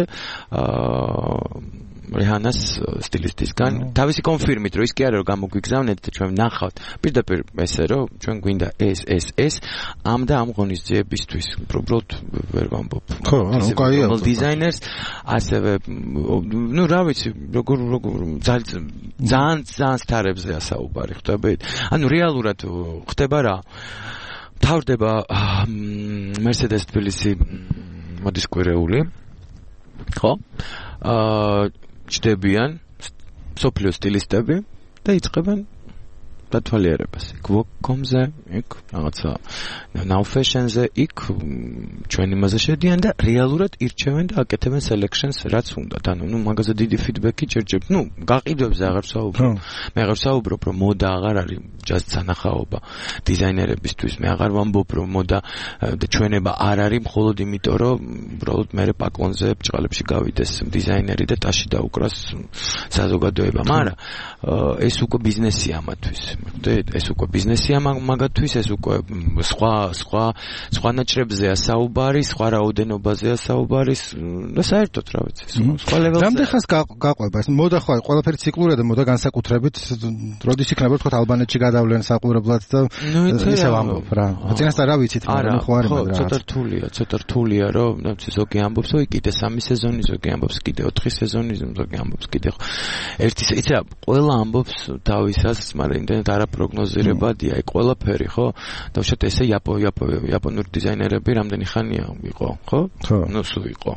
აა რეჰანას სტილისტისგან თავისი კონფირმით, რომ ის კი არა რომ გამოგვიგზავნეთ და ჩვენ ვნახავთ. პირდაპირ ესე რომ ჩვენ გვინდა ეს ეს ეს ამ და ამ ღონისძიებისთვის. უბრალოდ ვერ ვამბობ.
ხო, ანუ კაია.
დიზაინერს ასევე ნუ რა ვიცი, როგორ როგორ ძალიან ძალიან ძალიან სტარებზე ასაუბარი ხდებით. ანუ რეალურად ხდება რა თავდება Mercedes თბილისი მოდის კვირეული. ხო? აა ჩდებიან სოფლიო სტილისტები და იწყებენ დათვალიერებას. იქ ვოკ.com-ზე, იქ რაღაცა now fashion-ზე, იქ ჩვენ იმაზე შედიან და რეალურად ირჩევენ და აკეთებენ selections რაც უნდა. ანუ ნუ მაგაზე დიდი feedback-ი ჭერჭებ. ნუ გაყიდვებზე აღარ ვსაუბრობ. მე აღარ ვსაუბრობ, რომ მოდა აღარ არის just სანახაობა დიზაინერებისთვის. მე აღარ ვამბობ, რომ მოდა და ჩვენება არ არის მხოლოდ იმიტომ, რომ უბრალოდ მე პაკლონზე ბჭყალებში გავიდეს დიზაინერი და ტაში დაუკრას საზოგადოება. მაგრამ ეს უკვე ბიზნესია მათთვის. ეს უკვე ბიზნესია მაგათთვის, ეს უკვე სხვა სხვა სხვა ნაჭრებზეა საუბარი, სხვა რაოდენობაზეა საუბარი და საერთოდ რა ვიცი, სხვა ლეველზე.
რამდენ ხანს გაყვება ეს მოდა ხო ყველაფერი ციკლურია და მოდა განსაკუთრებით როდის იქნება თქო ალბანეთში გადავლენ საყურებლად და ისე ვამბობ რა. წინასწარ რა ვიცით, მაგრამ ხო არის მაგრამ
ცოტა რთულია, ცოტა რთულია რომ ზოგი ამბობს, ой, კიდე სამი სეზონი, ზოგი ამბობს კიდე ოთხი სეზონი, ზოგი ამბობს კიდე ერთი, იცი რა, ყველა ამბობს თავისას, მაგრამ იმდენად არაპროგნოზირებადია, აი ყველაფერი, ხო? დავუშვათ ესე იაპონური დიზაინერები რამდენი ხანია იყო, ხო? ნუ სულ იყო.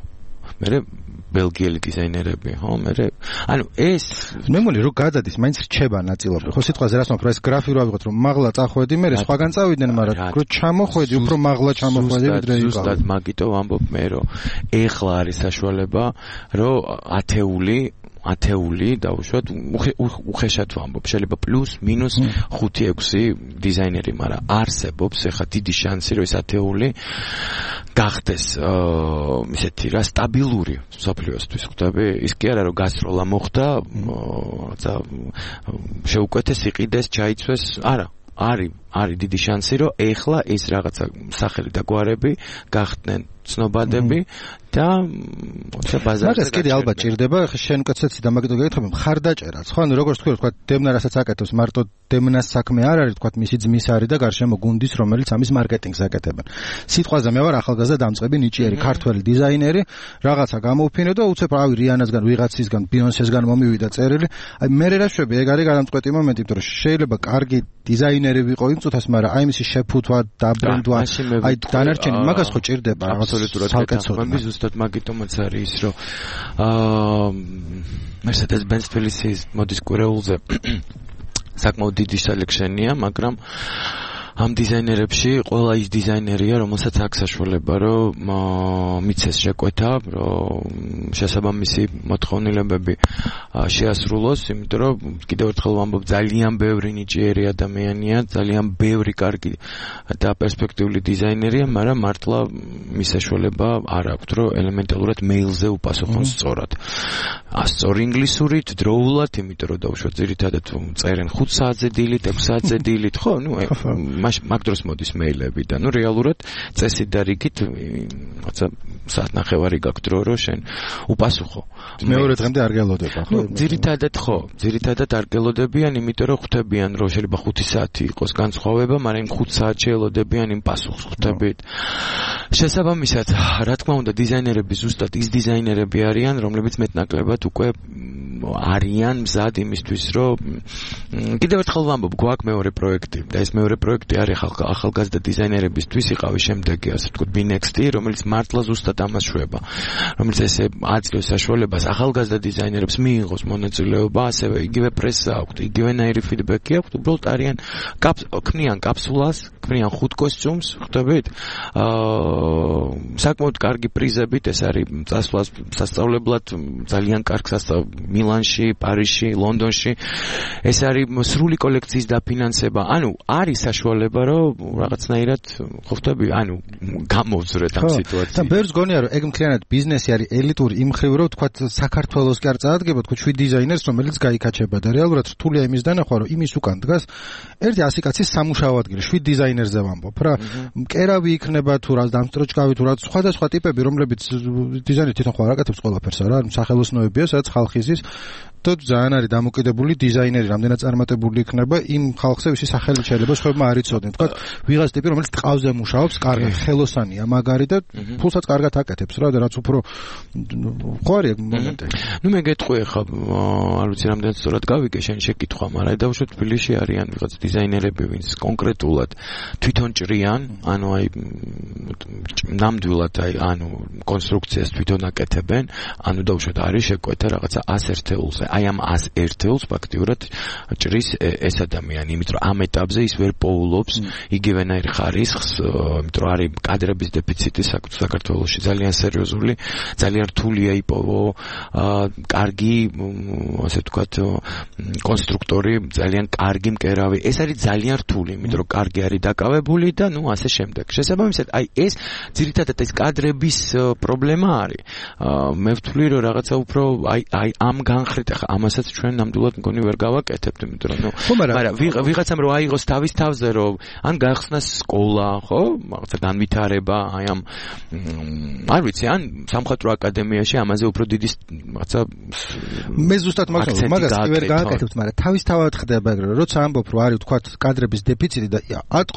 მე ბელგიელი დიზაინერები, ხო, მე ანუ ეს
მე მგონი რომ გადადის, მაინც რჩება ნაწილობრივ. ხო, სიტყვაზე რას ვამბობ, ეს გრაფი რო ავიღოთ, რომ მაღლა წახვედი, მე სხვაგან წავიდნენ, მაგრამ რო ჩამოხვედი, უფრო მაღლა ჩამოხვედი, ვიდრე იყო.
ზუსტად მაგიტო ვამბობ მე, რომ ეხლა არის საშუალება, რომ ათეული ათეული დავუშვათ უხეშად ვამბობ შეიძლება პლუს მინუს ხუთი ექვსი დიზაინერი, მაგრამ არსებობს ეხა დიდი შანსი რომ ეს ათეული გახდეს ისეთი რა სტაბილური სოფლიოსთვის, ხვდები? ის კი არა რომ გასროლა მოხდა, რაცა შეუკვეთეს, იყიდეს, ჩაიცვეს, არა არის არის დიდი შანსი რომ ეხლა ეს რაღაცა სახელი და გვარები გახდნენ ცნობადები და ოცა ბაზარზე
მაგას კიდე ალბათ ჭირდება, ხა შენ უკეთესიც და მაგიტო გეკითხები, მხარდაჭერაც, ხო, ანუ როგორც თქვი, თქვა დემნა რასაც აკეთებს, მარტო დემნას საქმე არ არის, თქვა მისი ძმის არის და გარშემო გუნდის, რომელიც ამის მარკეტინგს აკეთებენ. სიტყვაზე მე ვარ ახალგაზრდა დამწყები ნიჭიერი ქართველი დიზაინერი, რაღაცა გამოვფინე და უცებ რავი რიანასგან, ვიღაცისგან, ბიონსესგან მომივიდა წერილი. აი მე რა შვები, ეგ არის გადამწყვეტი მომენტი, იმიტომ რომ შეიძლება კარგი დიზაინერი ვიყო იმ წუთას, მაგრამ აი მისი შეფუთვა, დაბრენდვა, აი დანარჩენი მაგას ხო ჭირდება
აბსოლუტურად გეთანხმები, ზუსტად მაგიტომაც არის ის, რომ აა Mercedes-Benz Felicis მოდის კვირეულზე საკმაოდ დიდი სელექშენია, მაგრამ ამ დიზაინერებში ყველა ის დიზაინერია, რომელსაც აქვს საშუალება, რომ მიცეს შეკვეთა, რომ შესაბამისი მოთხოვნილებები შეასრულოს, იმიტომ რომ კიდევ ერთხელ ვამბობ, ძალიან ბევრი ნიჭიერი ადამიანია, ძალიან ბევრი კარგი და პერსპექტიული დიზაინერია, მაგრამ მართლა მის საშუალება არ აქვს, რომ ელემენტარულად მეილზე უპასუხონ სწორად. სწორი ინგლისურით, დროულად, იმიტომ რომ დავუშვათ ძირითადად წერენ ხუთ საათზე დილით, ექვს საათზე დილით, ხო, ნუ მაგ დროს მოდის მეილები და ნუ რეალურად წესით და რიგით რაცა საათნახევარი გაქვს დრო რომ შენ უპასუხო.
მეორე დღემდე არ გელოდება, ხო?
ძირითადად ხო, ძირითადად არ გელოდებიან, იმიტომ რომ ხვდებიან რომ შეიძლება ხუთი საათი იყოს განსხვავება, მაგრამ იმ ხუთ საათში ელოდებიან იმ პასუხს, ხვდებით? შესაბამისად, რა თქმა უნდა, დიზაინერები ზუსტად ის დიზაინერები არიან, რომლებიც მეტნაკლებად უკვე არიან მზად იმისთვის, რომ კიდევ ერთხელ ვამბობ, გვაქვს მეორე პროექტი და ეს მეორე პროექტი არის ახალგაზრდა დიზაინერებისთვის იყავი შემდეგი, ასე ვთქვათ, ბინექსტი, რომელიც მართლა ზუსტად ამას შვება, რომელიც ესე აძლევს საშუალებას ახალგაზრდა დიზაინერებს მიიღოს მონაწილეობა, ასევე იგივე პრესა აქვთ, იგივენაირი ფიდბექი აქვთ, უბრალოდ არიან ქმნიან კაფსულას, ქმნიან ხუთ კოსტიუმს, ხვდებით? აა საკმაოდ კარგი პრიზებით, ეს არის წასვლას სასწავლებლად ძალიან კარგ მილანში, პარიზში, ლონდონში. ეს არის სრული კოლექციის დაფინანსება. ანუ არის საშუალება, რომ რაღაცნაირად ხო ხვდები, ანუ გამოვძრეთ ამ სიტუაციას.
და ბევრს გონია, რომ ეგ მთლიანად ბიზნესი არის ელიტური იმ ხრივ, რომ თქვა საქართველოს კი არ წაადგება, თქვა შვიდ დიზაინერს, რომელიც გაიქაჩება და რეალურად რთულია იმის დანახვა, რომ იმის უკან დგას ერთი ასი კაცის სამუშაო ადგილი, შვიდ დიზაინერზე ვამბობ რა. მკერავი იქნება თუ რა, დამსტროჭკავი თუ რა, სხვადასხვა ტიპები, რომლებიც დიზაინერი თვითონ ხო არ აკეთებს ყველაფერს არა, სახელოსნოებია, სადაც ხალხი ზის და ძალიან არის დამოკიდებული დიზაინერი, რამდენად წარმატებული იქნება იმ ხალხზე, ვისი სახელი შეიძლება სხვებმა არ იცოდნენ. თქვა ვიღაც ტიპი, რომელიც ტყავზე მუშაობს, კარგად ხელოსანია, მაგარი და ფულსაც კარგად აკეთებს რა, და რაც უფრო ხო არის ეგ მომენტი.
ნუ მე გეტყვი ხა, არ ვიცი რამდენად სწორად გავიგე შენი შეკითხვა, მაგრამ დავუშვათ თბილისში არიან ვიღაც დიზაინერები, ვინც კონკრეტულად თვითონ ჭრიან, ანუ აი ნამდვილად აი ანუ კონსტრუქციას თვითონ აკეთებენ, ანუ დავუშვათ არის შეკვეთა რაღაცა ას ერთეულზე. აი ამ ას ერთეულს ფაქტიურად ჭრის ეს ადამიანი, იმიტომ რომ ამ ეტაპზე ის ვერ პოულობს იგივენაირ ხარისხს, იმიტომ რომ არის კადრების დეფიციტი საქართველოში ძალიან სერიოზული, ძალიან რთულია იპოვო კარგი, ასე ვთქვათ, კონსტრუქტორი, ძალიან კარგი მკერავი. ეს არის ძალიან რთული, იმიტომ რომ კარგი არის დაკავებული და ნუ ასე შემდეგ. შესაბამისად, აი ეს ძირითადად ეს კადრების პრობლემა არის. მე ვთვლი რომ რაღაცა უფრო აი აი ამ განხრით ახლა ამასაც ჩვენ ნამდვილად მგონი ვერ გავაკეთებთ, იმიტომ რომ ნუ მაგრამ ვიღაცამ რომ აიღოს თავის თავზე რომ ან გახსნას სკოლა, ხო? რაღაცა განვითარება, აი ამ არ ვიცი, ან სამხატვრო აკადემიაში ამაზე უფრო დიდი რაღაცა
მე ზუსტად მაგას მაგას კი ვერ გააკეთებთ, მაგრამ თავის თავად ხდება ეგრე, როცა ამბობ რომ არის თქვა კადრების დეფიციტი და ატყო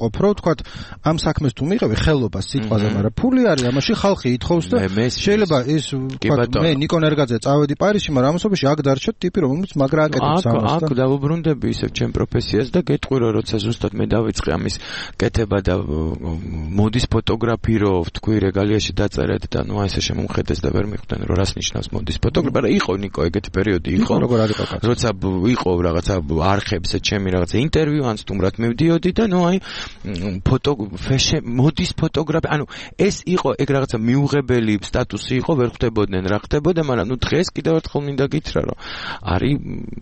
ვიყოფ, რომ თქვა ამ საქმეს თუ მიიღები ხელობას სიტყვაზე, მაგრამ ფული არის, ამაში ხალხი ითხოვს და შეიძლება ის თქვა მე ნიკონ ერგაძე წავედი პარიზში, მაგრამ ამასობაში აქ დარჩეთ ტიპი, რომელიც მაგრა აკეთებს ამას და
აქ დავუბრუნდები ისევ ჩემ პროფესიას და გეტყვირო, როცა ზუსტად მე დავიწყე ამის კეთება და მოდის ფოტოგრაფირო, თქვი რეგალიაში დაწერეთ და ნუ ესე შემომხედეს და ვერ მიხვდნენ რომ რას ნიშნავს მოდის ფოტოგრაფია, მაგრამ იყო ნიკო ეგეთი პერიოდი იყო, როცა იყო რაღაცა არხებზე ჩემი რაღაცა ინტერვიუ ან სტუმრად მივდიოდი და ნუ აი ფოტო მოდის ფოტოგრაფია, ანუ ეს იყო ეგ რაღაცა მიუღებელი სტატუსი იყო, ვერ ხვდებოდნენ რა ხდებოდა, მაგრამ ნუ დღეს კიდევ ერთხელ მინდა გითხრა რომ არის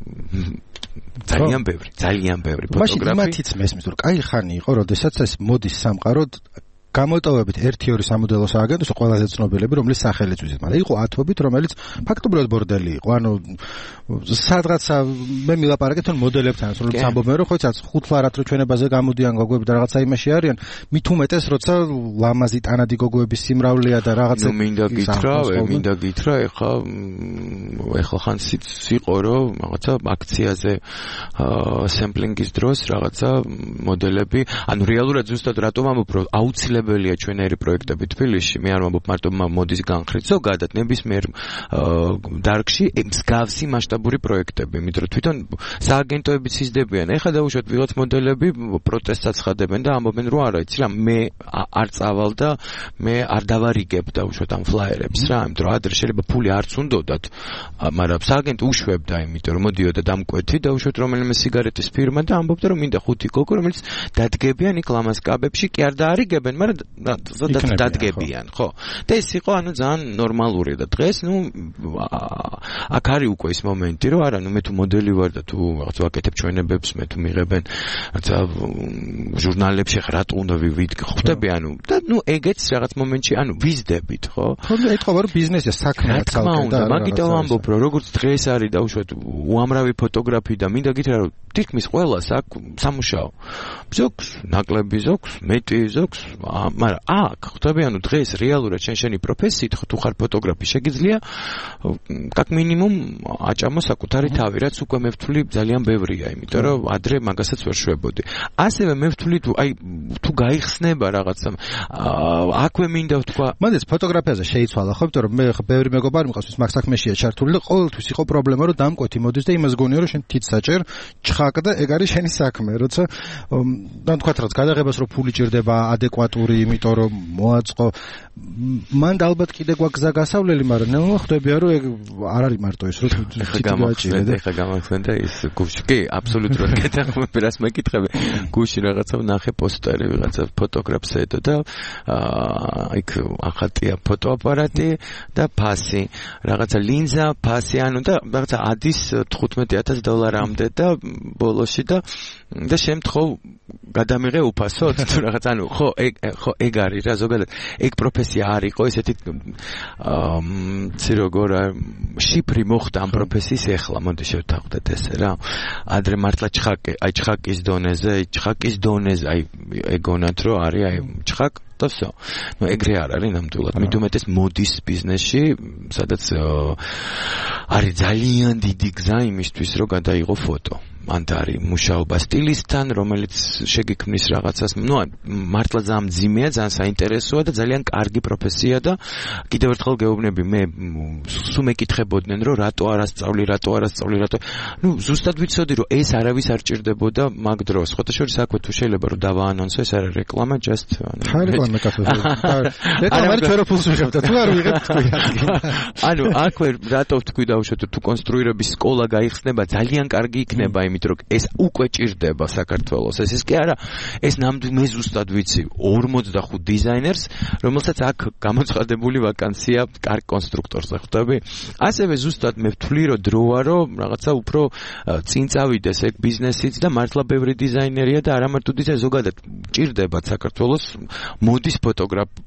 ძალიან ბევრი, ძალიან ბევრი ფოტოგრაფი.
მაშინ მათიც მესმის რომ კაი ხანი იყო, როდესაც ეს მოდის სამყარო გამოტოვებით ერთი ორი სამოდელოს ააგენტოს ყველაზე ცნობილები, რომლის სახელიც ვიცით, მაგრამ იყო ათობით, რომელიც ფაქტობრივად ბორდელი იყო. ანუ სადღაცა მე მილაპარაკეთ თვითონ მოდელებთან, რომელიც ამბობენ, რომ ხოიცაც ხუთ ლარად რო ჩვენებაზე გამოდიან გოგოები და რაღაცა იმაში არიან, მით უმეტეს როცა ლამაზი ტანადი გოგოების სიმრავლეა და რაღაცა.
ნუ მინდა გითხრა, მინდა გითხრა, ეხა ეხლა ხან სიყო რომ რაღაცა აქციაზე სემპლინგის დროს რაღაცა მოდელები, ანუ რეალურად ზუსტად რატომ ამბობ, რომ აუცილებელია ჩვენერი პროექტები თბილისში, მე არ ვამბობ მარტო მოდის განხრით, ზოგადად ნებისმიერ დარგში მსგავსი მასშტაბური პროექტები, იმიტომ რომ თვითონ სააგენტოებიც იზრდებიან. ეხლა დავუშვათ ვიღაც მოდელები პროტესტსაც ხადებენ და ამბობენ რომ არა, იცი რა, მე არ წავალ და მე არ დავარიგებ დავუშვათ ამ ფლაიერებს რა, იმიტომ რომ ადრე შეიძლება ფული არც უნდოდათ, მაგრამ სააგენტო უშვებდა, იმიტომ რომ მოდიოდა დამკვეთი დავუშვათ რომელიმე სიგარეტის ფირმა და ამბობდა რომ მინდა ხუთი გოგო, რომელიც დადგებიან იქ ლამაზ კაბებში, კი არ დაარიგებენ, მაგრამ ზოგადად დადგებიან, ხო. და ეს იყო ანუ ძალიან ნორმალური და დღეს ნუ აქ არის უკვე ის მომენტი, რომ არა, ნუ მე თუ მოდელი ვარ და თუ რაღაც ვაკეთებ ჩვენებებს, მე თუ მიღებენ რაცა ჟურნალებში რატო უნდა ვიდგე, ხვდები, ანუ და ნუ ეგეც რაღაც მომენტში, ანუ ვიზდებით, ხო?
ხო, ეთქვა რომ ბიზნესია, საქმეა
ცალკე და მაგიტომ ვამბობ, რომ როგორც დღეს არის დაუშვათ უამრავი ფოტოგრაფი და მინდა გითხრა, რომ თითქმის ყველას აქვს სამუშაო. ზოგს ნაკლები, ზოგს მეტი, ზოგს მაგრამ აქ ხვდები, ანუ დღეს რეალურად შენ შენი პროფესიით თუ ხარ ფოტოგრაფი, შეგიძლია კაკ მინიმუმ აჭამო საკუთარი თავი, რაც უკვე მე ვთვლი ძალიან ბევრია, იმიტომ რომ ადრე მაგასაც ვერ შვებოდი. ასევე მე ვთვლი თუ აი თუ გაიხსნება რაღაცა, აქვე მინდა ვთქვა,
მაგას ფოტოგრაფიაზე შეიცვალა, ხო, იმიტომ რომ მე ბევრი მეგობარი მყავს, ის მაგ საქმეშია ჩართული და ყოველთვის იყო პრობლემა, რომ დამკვეთი მოდის და იმას გონია, რომ შენ თით საჭერ, ჩხაკ და ეგ არის შენი საქმე, როცა და თქვა რაც გადაღებას რო ფული ჭირდება ადეკვატური, იმიტომ რომ მოაწყო, მან ალბათ კიდე გვაქვს გზა გასავლელი, მაგრამ ნუ ხვდებია რომ ეგ არ არის მარტო ის, რომ
გამახსენდა და ეხა გამახსენდა ის გუშინ, კი, აბსოლუტურად გეთახმები, რას მეკითხები, გუშინ რაღაცა ნახე პოსტერი, რაღაცა ფოტოგრაფს ედო და იქ ახატია ფოტოაპარატი და ფასი, რაღაცა ლინზა, ფასი, ანუ და რაღაცა ადის თხუთმეტი ათას დოლარამდე და ბოლოში და და შემთხვევ გადამიღე უფასოდ თუ რაღაც, ანუ ხო ეგ ხო ეგ არის რა, ზოგადად ეგ პროფესია არ იყო ესეთი ცი როგორ შიფრი მოხდა ამ პროფესიის ეხლა, მოდი შევთანხმდეთ ესე რა. ადრე მართლა ჩხაკი, აი ჩხაკის დონეზე, ჩხაკის დონეზე, აი ეგონათ რომ არის აი ჩხაკ და всё. ნუ ეგრე არ არის ნამდვილად. მით უმეტეს მოდის ბიზნესში, სადაც არის ძალიან დიდი გზა იმისთვის, რომ გადაიღო ფოტო. მანდარი მუშაობა სტილისტთან, რომელიც შეგიქმნის რაღაცას, ნუ მართლა ძალიან მძიმეა, ძალიან საინტერესოა და ძალიან კარგი პროფესია და კიდევ ერთხელ გეუბნები, მე სულ მეკითხებოდნენ, რომ რატო არ ასწავლი, რატო არ ასწავლი, რატო. ნუ ზუსტად ვიცოდი, რომ ეს არავის არ ჭირდებოდა მაგ დროს. ხოთა შორის აქვე თუ შეიძლება რომ დავაანონსო, ეს არ არის რეკლამა, just
ხარ რეკლამა კაცო. რეკლამა არ ჩვენო ფულს ვიღებთ, თუ არ ვიღებთ თქვი.
ანუ აქვე რატო ვთქვი დავუშვათ, თუ კონსტრუირების სკოლა გაიხსნება, ძალიან კარგი იქნება, იმიტომ რომ ეს უკვე ჭირდება საქართველოს. ეს ის კი არა, ეს ნამდვილ მე ზუსტად ვიცი ორმოცდახუთ დიზაინერს, რომელსაც აქ გამოცხადებული ვაკანსია კარგ კონსტრუქტორზე, ხვდები? ასევე ზუსტად მე ვთვლი, რომ დროა, რომ რაღაცა უფრო წინ წავიდეს ეგ ბიზნესიც და მართლა ბევრი დიზაინერია და არა მარტო დიზაინერი, ზოგადად ჭირდება საქართველოს მოდის ფოტოგრაფ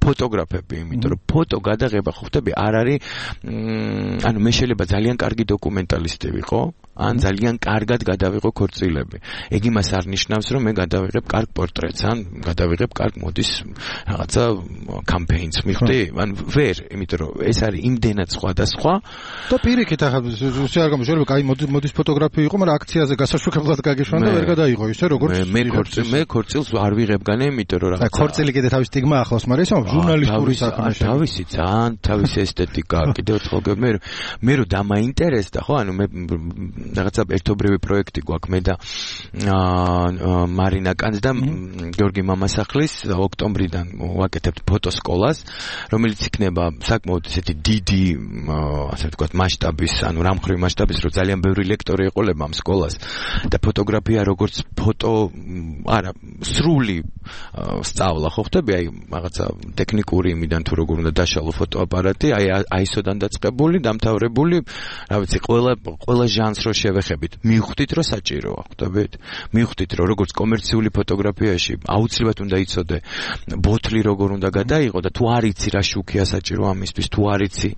ფოტოგრაფები, იმიტომ რომ ფოტო გადაღება ხო ხტები არ არის ანუ მე შეიძლება ძალიან კარგი დოკუმენტალისტი ვიყო ან ძალიან კარგად გადავიღო ქორწილები. ეგ იმას არ ნიშნავს, რომ მე გადავიღებ კარგ პორტრეტს, ან გადავიღებ კარგ მოდის რაღაცა კამპეინს მივხვდი? ან ვერ, იმიტომ რომ ეს არის იმდენად სხვადასხვა.
და პირიქით ახლა ისე არ გამოსულებ, კაი მოდის ფოტოგრაფი იყო, მაგრამ აქციაზე გასაშუქებლად გაგიშვან და ვერ გადაიღო ისე როგორც
მე ქორწილ მე ქორწილს არ ვიღებგანე, იმიტომ რომ რაღაცა
ქორწილი კიდე თავის სტიგმა ახლავს, მაგრამ ისე ჟურნალისტური საქმეში.
თავისი ძალიან თავისი ესთეტიკა, კიდევ ხოლმე მე მე რომ დამაინტერესდა, ხო, ანუ მე რაღაცა ერთობრივი პროექტი გვაქვს მე და მარინა კანს და გიორგი მამასახლის ოქტომბრიდან ვაკეთებთ ფოტოსკოლას, რომელიც იქნება საკმაოდ ესეთი დიდი, ასე ვთქვათ, მასშტაბის, ანუ რამხრივი მასშტაბის, რომ ძალიან ბევრი ლექტორი ეყოლება ამ სკოლას და ფოტოგრაფია როგორც ფოტო, არა, სრული სწავლა ხო ხტები, აი რაღაცა ტექნიკური იმიდან თუ როგორ უნდა დაშალო ფოტოაპარატი, აი აისოდან დაწყებული, დამთავრებული, რა ვიცი, ყველა ყველა ჟანრს რო შევეხებით, მივხვდით რომ საჭიროა, ხვდებით? მივხვდით რომ როგორც კომერციული ფოტოგრაფიაში აუცილებლად უნდა იცოდე ბოთლი როგორ უნდა გადაიღო და თუ არ იცი რა შუქია საჭირო ამისთვის, თუ არ იცი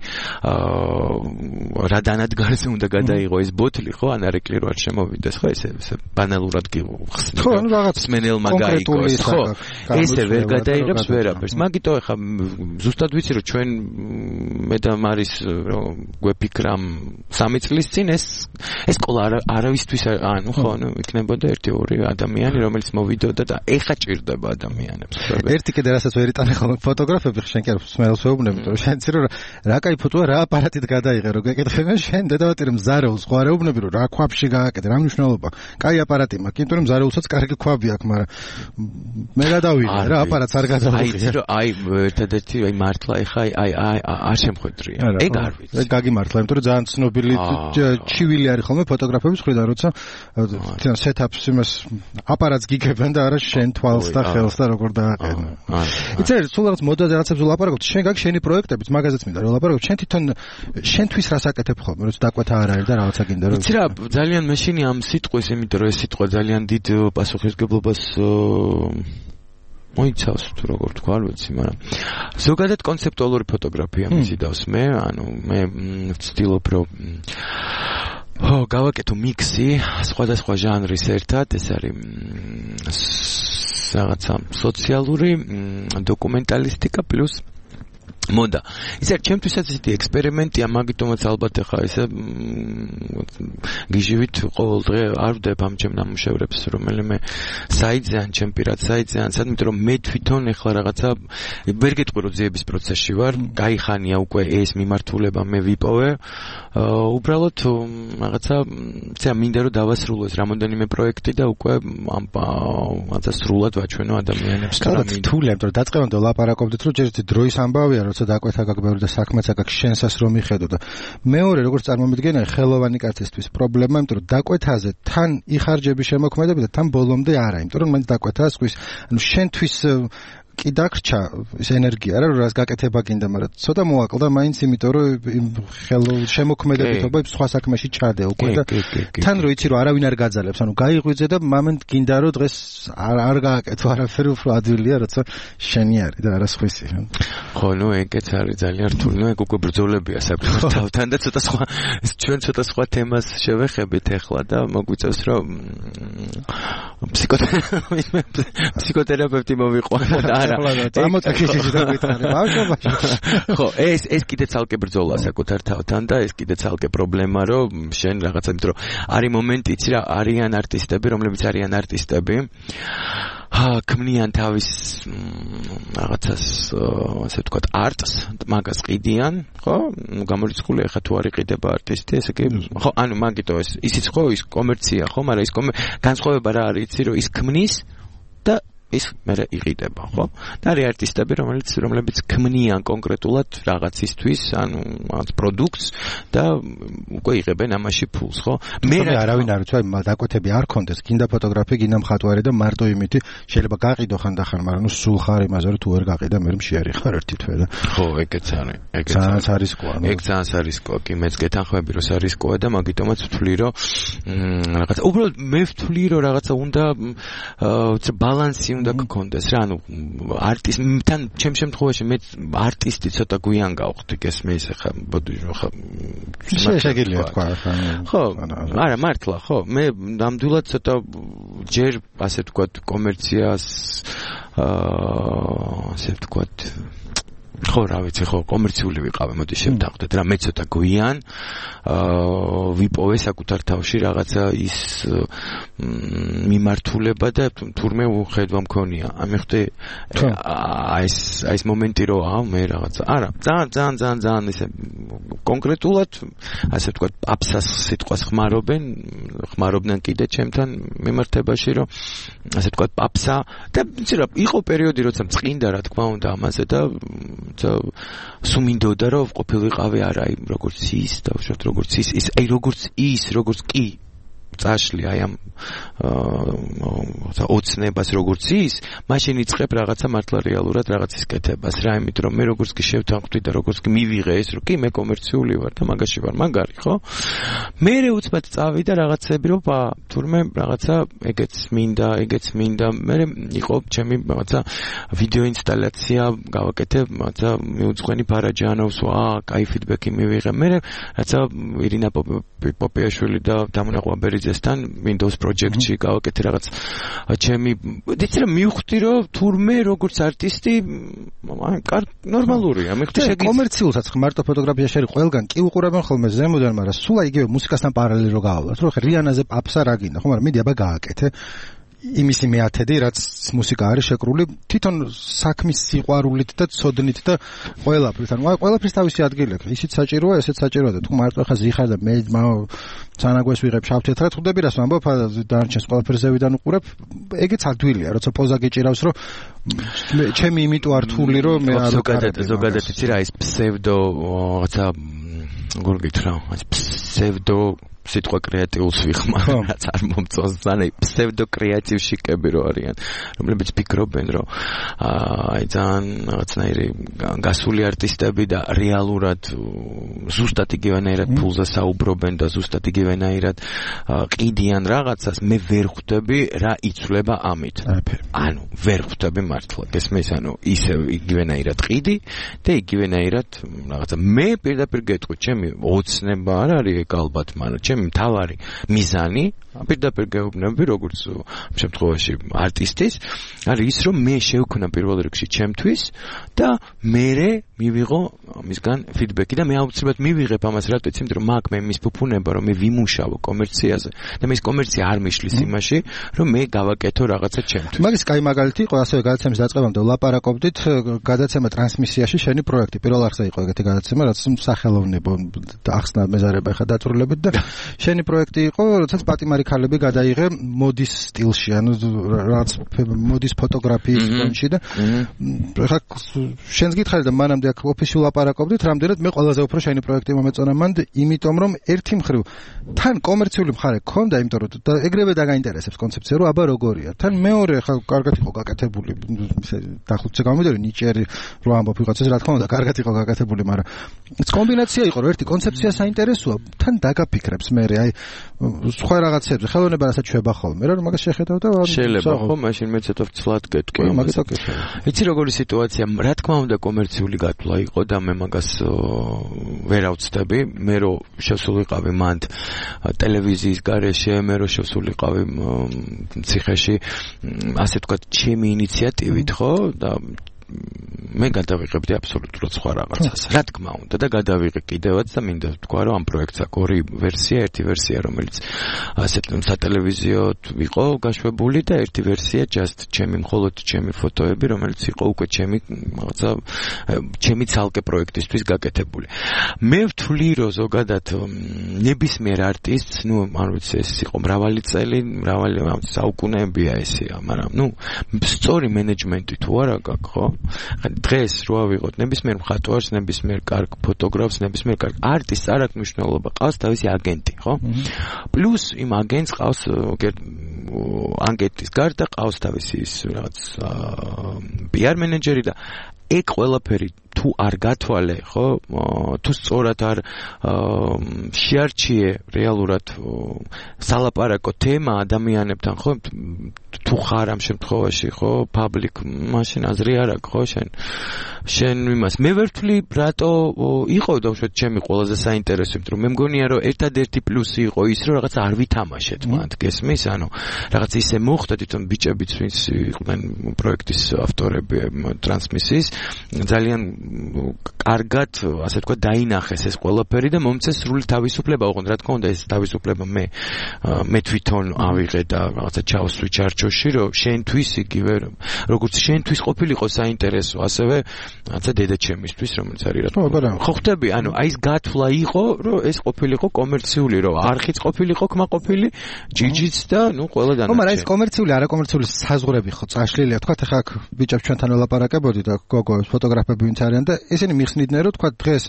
რა დანადგარზე უნდა გადაიღო ეს ბოთლი, ხო, ან არეკლი რო არ შემოვიდეს, ხო, ესე ესე ბანალურად გიხსნით.
ხო, ანუ რაღაც
სმენელმა გაიგოს, ხო. ესე ვერ გადაიღებს ვერაფერს. მაგიტო ეხა ზუსტად ვიცი რომ ჩვენ მე და მარის გვეფიქრამ სამი წლის წინ ეს ეს სკოლა არავისთვის ანუ ხო ანუ იქნებოდა ერთი ორი ადამიანი რომელიც მოვიდოდა და ეხა ჭირდება ადამიანებს.
ერთი კიდე რასაც ვერ იტანე ხოლმე ფოტოგრაფები შენ კი არ სმენელს ვეუბნები რომ შენ ცი რომ რა კაი ფოტოა რა აპარატით გადაიღე რომ გეკითხებიან შენ დედავატირ მზარეულს ხო არ ეუბნები რომ რა ქვაბში გააკეთე რა მნიშვნელობა კაი აპარატი მაქვს იმიტომ რომ მზარეულსაც კარგი ქვაბი აქვს მაგრამ მე გადავიღე რა აპარატს არ გადავიღე.
აი აი ერთადერთი აი მართლა ეხა აი აი არ შემხვედრია. ეგ არ ვიცი.
ეგ გაგიმართლა იმიტომ რომ ძალიან ცნობილი ჩივილი არის ხოლმე ფოტოგრაფების მხრიდან როცა თან სეტაპს იმას აპარატს გიგებენ და არა შენ თვალს და ხელს და როგორ დააყენო. იცი სულ რაღაც მოდაზე რაღაცებს ვლაპარაკობთ შენ გაქვს შენი პროექტებიც მაგაზეც მინდა რომ ვლაპარაკობ შენ თვითონ შენთვის რას აკეთებ ხოლმე როცა დაკვეთა არ არის და რაღაცა გინდა რომ
იცი რა ძალიან მეშინი ამ სიტყვის იმიტომ რომ ეს სიტყვა ძალიან დიდ პასუხისგებლობას მოიცავს თუ როგორ თქვა არ ვიცი მაგრამ ზოგადად კონცეპტუალური ფოტოგრაფია მისიდავს მე ანუ მე ვცდილობ რომ ხო გავაკეთო მიქსი სხვადასხვა ჟანრის ერთად ეს არის რაღაცა სოციალური დოკუმენტალისტიკა პლუს მოდა. ისე ჩემთვისაც ესეთი ექსპერიმენტია, მაგიტომაც ალბათ ახლა ესე გიჟივით ყოველ დღე არ ვდებ ამ ჩემ ნამუშევრებს, რომელიმე საიტზე ან ჩემ პირად საიტზე ან სადმე რომ მე თვითონ ახლა რაღაცა ვერ გეტყვი რომ ძიების პროცესში ვარ, გაიხანია უკვე ეს მიმართულება მე ვიპოვე. უბრალოდ რაღაცა ცე მინდა რომ დავასრულო ეს რამოდენიმე პროექტი და უკვე ამ რაღაცა სრულად ვაჩვენო ადამიანებს.
რა თულია, იმიტომ რომ დაწყებამდე ვლაპარაკობდით რომ ჯერ ერთი დროის ამბავია როცა დაკვეთა გაგბევრი და საქმეც აქვს შენსას რომ მიხედო და მეორე როგორც წარმომიდგენია ხელოვანი კაცისთვის პრობლემა, იმიტომ რომ დაკვეთაზე თან იხარჯები შემოქმედები და თან ბოლომდე არა, იმიტომ რომ მან დაკვეთას ხვის, ანუ შენთვის კი დაგრჩა ეს ენერგია რა რას გაკეთება გინდა, მაგრამ ცოტა მოაკლდა მაინც იმიტომ რომ ხელო შემოქმედებითობა სხვა საქმეში ჩადე უკვე და თან რო იცი რომ არავინ არ გაძალებს, ანუ გაიღვიძე და მომენტ გინდა რომ დღეს არ არ გააკეთო არაფერი უფრო ადვილია როცა შენი არის და არა სხვისი.
ხო, ნუ ეგეც არის ძალიან რთული, ნუ ეგ უკვე ბრძოლებია საკუთარ თავთან და ცოტა სხვა ჩვენ ცოტა სხვა თემას შევეხებით ახლა და მოგვიწევს რომ ფსიქოთერაპევტი მოვიყვანო და არა ხო ეს ეს კიდე ცალკე ბრძოლა საკუთარ თავთან და ეს კიდე ცალკე პრობლემა რომ შენ რაღაცა იმიტომ რომ არის მომენტი იცი რა არიან არტისტები რომლებიც არიან არტისტები ჰა ქმნიან თავის რაღაცას ასე ვთქვათ არტს მაგას ყიდიან ხო გამორიცხული ახლა თუ არ იყიდება არტისტი ესე კი ხო ანუ მაგიტო ეს ისიც ხო ის კომერცია ხო მაგრამ ის განსხვავება რა არის იცი რომ ის ქმნის და ის მე იყიდება, ხო? და არის არტისტები, რომელიც რომლებიც ქმნიან კონკრეტულად რაღაცისთვის, ანუ რაღაც პროდუქტს და უკვე იღებენ ამაში ფულს, ხო?
მე არავინ არ ვიცი, აი დაკვეთები არ კონდეს, გინდა ფოტოგრაფი, გინდა მხატვარი და მარტო იმითი შეიძლება გაყიდო ხანდახან, მაგრამ ნუ სულ ხარ იმაზე, რომ თუ ვერ გაყიდა, მე მშიარი ხარ ერთი თვე და
ხო, ეგეც არის, ეგეც
არის. არის რისკოა.
ეგ ძალიან არის რისკოა, კი მეც გეთანხმები, რომ არის რისკოა და მაგიტომაც ვთვლი, რომ რაღაცა უბრალოდ მე ვთვლი, რომ რაღაცა უნდა ბალანსი უნდა გქონდეს რა, ანუ არტისტთან ჩემ შემთხვევაში მე არტისტი ცოტა გვიან გავხდი, გესმის ხა, ბოდიო ხა.
შეგიძლია თქვა ხა.
ხო, არა მართლა, ხო, მე ნამდვილად ცოტა ჯერ ასე ვთქვათ კომერციას აა ასე ვთქვათ ხო რა ვიცი ხო კომერციული ვიყავი მოდი შევთანხმდეთ რა მე ცოტა გვიან აა ვიპოვე საკუთარ თავში რაღაცა ის მიმართულება და თურმე უხედვა მქონია ამიხდე აი ეს აი ეს მომენტი რო აა მე რაღაცა არა ძალიან ძალიან ძალიან ძალიან ისე კონკრეტულად ასე ვთქვათ აფსას სიტყვას ხმარობენ ხმარობდნენ კიდე ჩემთან მიმართებაში რომ ასე ვთქვათ აფსა და იცი რა იყო პერიოდი როცა წინდა რა თქმა უნდა ამაზე და სუმინდოდა რომ ყოფილიყავი არა აი როგორც ის და უშუალოდ როგორც ის ის აი როგორც ის როგორც კი წაშლი აი ამ აა ოცნებას როგორც ის მაშინ იწყებ რაღაცა მართლა რეალურად რაღაცის კეთებას რა იმიტომ რომ მე როგორც კი შევთანხმდი და როგორც კი მივიღე ეს რომ კი მე კომერციული ვარ და მაგაში ვარ მაგარი ხო მე უცბად წავიდა რაღაცები რომ ბა თურმე რაღაცა ეგეც მინდა ეგეც მინდა მე იყო ჩემი რაღაცა ვიდეო ინსტალაცია გავაკეთე რაღაცა მიუძღვენი ფარაჯანოვს ვა კაი ფიდბექი მივიღე მე რაღაცა ირინა პოპეაშვილი და დამონაყვა ბერიძესთან Windows project-ში გავაკეთე რაღაც ჩემი იცი რა მივხვდი რომ თურმე როგორც არტისტი აი ნორმალურია მე ხვდი
შეგი კომერციულსაც მარტო ფოტოგრაფიაში არის ყველგან კი უყურებენ ხოლმე ზემოდან მაგრამ სულ აიგივე მუსიკასთან პარალელურად რო გავავლოთ რომ ხე რიანაზე აფსა რა გინდა ხო მაგრამ მიდი აბა გააკეთე იმისი მეათედი რაც მუსიკა არის შეკრული თვითონ საქმის სიყვარულით და ცოდნით და ყველაფრით ანუ ყველაფრის თავისი ადგილი აქვს ისიც საჭიროა ესეც საჭიროა და თუ მარტო ხა ზიხარ და მე ცანაგვეს ვიღებ შავთეთრად ხვდები რას ვამბობ დანარჩენს ყველაფერს ზევიდან უყურებ ეგეც ადვილია როცა პოზა გეჭირავს რომ ჩემი იმიტო ართული რომ მე არ
ზოგადად ზოგადად იცი რა ის ფსევდო რაღაცა გორგით რა ფსევდო სიტყვა კრეატიულს ვიხმარ რაც არ მომწონს ზანე ფსევდო კრეატივშიკები რო არიან რომლებიც ფიქრობენ რომ აი ძალიან რაღაცნაირი გასული არტისტები და რეალურად ზუსტად იგივენაირად ფულზე საუბრობენ და ზუსტად იგივენაირად ყიდიან რაღაცას მე ვერ ხვდები რა იცვლება ამით ანუ ვერ ხვდები მართლა გესმის ანუ ისე იგივენაირად ყიდი და იგივენაირად რაღაცა მე პირდაპირ გეტყვი ჩემი ოცნება არ არის ეგ ალბათ მაგრამ ჩემი მთავარი მიზანი პირდაპირ გეუბნები როგორც შემთხვევაში არტისტის არის ის რომ მე შევქნა პირველ რიგში ჩემთვის და მერე მივიღო მისგან ფიდბექი და მე აუცილებლად მივიღებ ამას რატო იცით რომ მაგ მე მის ფუფუნება რომ მე ვიმუშავო კომერციაზე და მე ეს კომერცია არ მიშლის იმაში რომ მე გავაკეთო რაღაცა ჩემთვის
მაგის კაი მაგალითი იყო ასევე გადაცემის დაწყებამდე ვლაპარაკობდით გადაცემა ტრანსმისიაში შენი პროექტი პირველ არხზე იყო ეგეთი გადაცემა რაც სახელოვნებო ახსნა მეზარება ხა დაწურლებით და შენი პროექტი იყო როდესაც პატიმარი ქალები გადაიღე მოდის სტილში ანუ რაც მოდის ფოტოგრაფიის კონში და ხა შენს გითხარი და მანამდე აქ ოფიციალ ლაპარაკობდით რამდენად მე ყველაზე უფრო შენი პროექტი მომეწონა მანდ იმიტომ რომ ერთი მხრივ თან კომერციული მხარე ქონდა იმიტომ რომ და ეგრევე დაგაინტერესებს კონცეფცია რომ აბა როგორია თან მეორე ხა კარგად იყო გაკეთებული ისე დახუცე გამოდერი ნიჭიერი რო ამბობ ვიღაცას რა თქმა უნდა კარგად იყო გაკეთებული მაგრამ კომბინაცია იყო რომ ერთი კონცეფცია საინტერესოა თან დაგაფიქრებს მე აი სხვა რაღაცებზე ხელოვნება რასაც შვება ხოლმე რა რომ მაგას შეხედავ და
შეიძლება ხო მაშინ მე ცოტა ვცლად გეტყვი
მაგას აკეთებ
იცი როგორი სიტუაცია რა თქმა უნდა კომერციული გათვლა იყო და მე მაგას ვერ ავწდები მე რო შესულიყავი მანდ ტელევიზიის გარეშე მე რო შესულიყავი ციხეში ასე ვთქვათ ჩემი ინიციატივით ხო და მე გადავიღებდი აბსოლუტურად სხვა რაღაცას. რა თქმა უნდა და გადავიღე კიდევაც და მინდა ვთქვა რომ ამ პროექტს აქვს ორი ვერსია, ერთი ვერსია რომელიც ასე სატელევიზიოდ იყო გაშვებული და ერთი ვერსია just ჩემი მხოლოდ ჩემი ფოტოები რომელიც იყო უკვე ჩემი რაღაცა ჩემი ცალკე პროექტისთვის გაკეთებული. მე ვთვლი რომ ზოგადად ნებისმიერ არტისტს, ნუ არ ვიცი ეს იყო მრავალი წელი, მრავალი საუკუნეებია ესეა, მაგრამ ნუ სწორი მენეჯმენტი თუ არა გაქვს ხო? დღეს რო ავიღოთ ნებისმიერ მხატვარს, ნებისმიერ კარგ ფოტოგრაფს, ნებისმიერ კარგ არტისტს არ აქვს მნიშვნელობა, ყავს თავისი აგენტი, ხო? პლუს იმ აგენტს ყავს აგენტის გარდა ყავს თავისი ის რაღაც პი არ მენეჯერი და ეგ ყველაფერი თუ არ გათვალე, ხო, თუ სწორად არ შეარჩიე რეალურად სალაპარაკო თემა ადამიანებთან, ხო, თუ ხარ ამ შემთხვევაში, ხო, public, მაშინ აზრი არ აქვს, ხო, შენ შენ იმას მე ვერ ვთვლი, რატო იყო დავუშვათ ჩემი ყველაზე საინტერესო, იმიტომ რომ მე მგონია რომ ერთადერთი პლუსი იყო ის, რომ რაღაცა არ ვითამაშეთ მათ, გესმის, ანუ რაღაც ისე მოხდა თვითონ ბიჭებიც, ვინც იყვნენ პროექტის ავტორები ტრანსმისიის, ძალიან კარგად, ასე ვთქვათ, დაინახეს ეს ყველაფერი და მომწეს სრული თავისუფლება, ოღონდ რა თქმა უნდა ეს თავისუფლება მე მე თვითონ ავიღე და რაღაცა ჩავსვი ჩარჩოში, რომ შენთვის იგივე როგორც შენთვის ყოფილიყო საინტერესო, ასევე რაღაცა დედაჩემისთვის, რომელიც არის რა თქმა უნდა. ხო ხტები, ანუ აი ეს გათვლა იყო, რომ ეს ყოფილიყო კომერციული, რომ არხიც ყოფილიყო კმაყოფილი, ჯიჯიც და ნუ ყველა დანარჩენი.
ხო, მაგრამ ეს კომერციული, არაკომერციული საზღვრები ხო წაშლილია, თქვა ახლა აქ ბიჭებს ჩვენთან ველაპარაკებოდი და გოგოებს ფოტოგრაფები ვინც არიან და ესენი მიხსნიდნენ, რომ თქვა დღეს